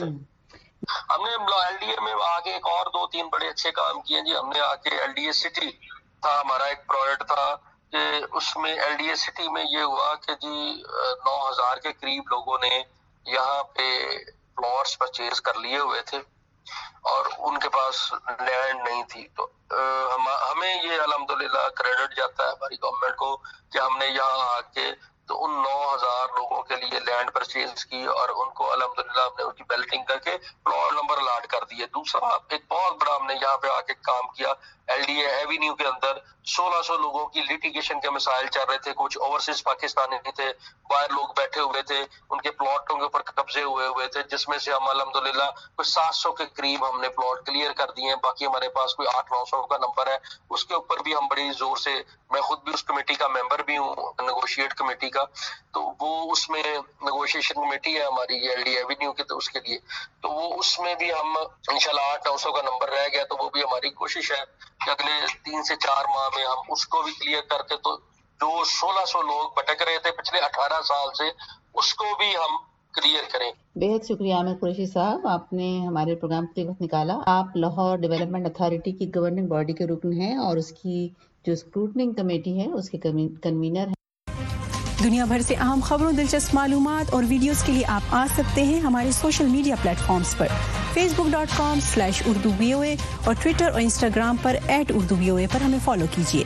U: ہم نے ایل ڈی اے میں آگے ایک اور 2-3 بڑے اچھے کام کیے جی. ہم نے آگے ایل ڈی اے سٹی تھا، ہمارا ایک پروجیکٹ تھا کہ اس میں ایل ڈی اے سٹی میں یہ ہوا کہ جی 9,000 کے قریب لوگوں نے یہاں پہ پلاٹس پرچیز کر لیے ہوئے تھے اور ان کے پاس لینڈ نہیں تھی. تو ہمیں یہ الحمدللہ کریڈٹ جاتا ہے ہماری گورنمنٹ کو کہ ہم نے یہاں آ کے تو ان 9,000 لوگوں کے لیے لینڈ پرچیز کی اور ان کو الحمدللہ ہم نے ان کی بیلٹنگ کر کے پلاٹ نمبر الاٹ کر دیے. دوسرا ایک بہت بڑا ہم نے یہاں پہ آ کے کام کیا، ایل ڈی اے ایوینیو کے اندر 1600 لوگوں کی لیٹیگیشن کے مسائل چل رہے تھے، کچھ اوورسیز پاکستانی تھے، باہر لوگ بیٹھے ہوئے تھے، ان کے پلاٹوں کے اوپر قبضے ہوئے تھے، جس میں سے ہم الحمدللہ کوئی 700 کے قریب ہم نے پلاٹ کلیئر کر دیے ہیں. باقی ہمارے پاس کوئی 800-900 کا نمبر ہے، اس کے اوپر بھی ہم بڑی زور سے، میں خود بھی اس کمیٹی کا ممبر بھی ہوں، نیگوشیٹ کمیٹی کا، تو وہ اس میں نیگوشیشن کمیٹی ہے ہماری ایل ڈی ایوینیو کی، تو اس کے لیے تو وہ اس میں بھی ہم انشاءاللہ 800-900 کا نمبر رہ گیا، تو وہ بھی ہماری کوشش ہے کہ اگلے 3 سے 4 ماہ میں ہم اس کو بھی کلیئر کر کے تو جو 1600 لوگ بھٹک رہے تھے پچھلے 18 سال سے اس کو بھی ہم کلیئر کریں.
B: بہت شکریہ عامر قریشی صاحب، آپ نے ہمارے پروگرام کے وقت نکالا. آپ لاہور ڈیولپمنٹ اتھارٹی کی گورننگ باڈی کے رکن ہیں اور اس کی جو اسکروٹنگ کمیٹی ہے اس کے کنوینر ہیں.
F: دنیا بھر سے اہم خبروں، دلچسپ معلومات اور ویڈیوز کے لیے آپ آ سکتے ہیں ہمارے سوشل میڈیا پلیٹ فارمز پر، facebook.com/urdu-voa اور ٹویٹر اور انسٹاگرام پر @urdu-voa پر ہمیں فالو کیجیے.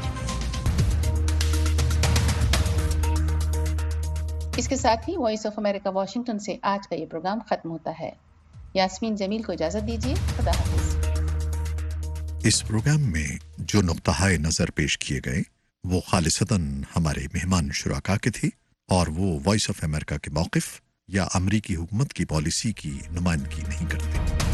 B: اس کے ساتھ ہی وائس آف امریکہ واشنگٹن سے آج کا یہ پروگرام ختم ہوتا ہے. यास्मीन जमील को इजाजत दीजिए। खुदा हाफिज।
A: इस प्रोग्राम में जो नुक्ता नज़र पेश किए गए वो खालिसतन हमारे मेहमान शुराका के थे और वो वॉइस ऑफ अमेरिका के मौक़िफ़ या अमरीकी हुकूमत की पॉलिसी की नुमाइंदगी नहीं करते।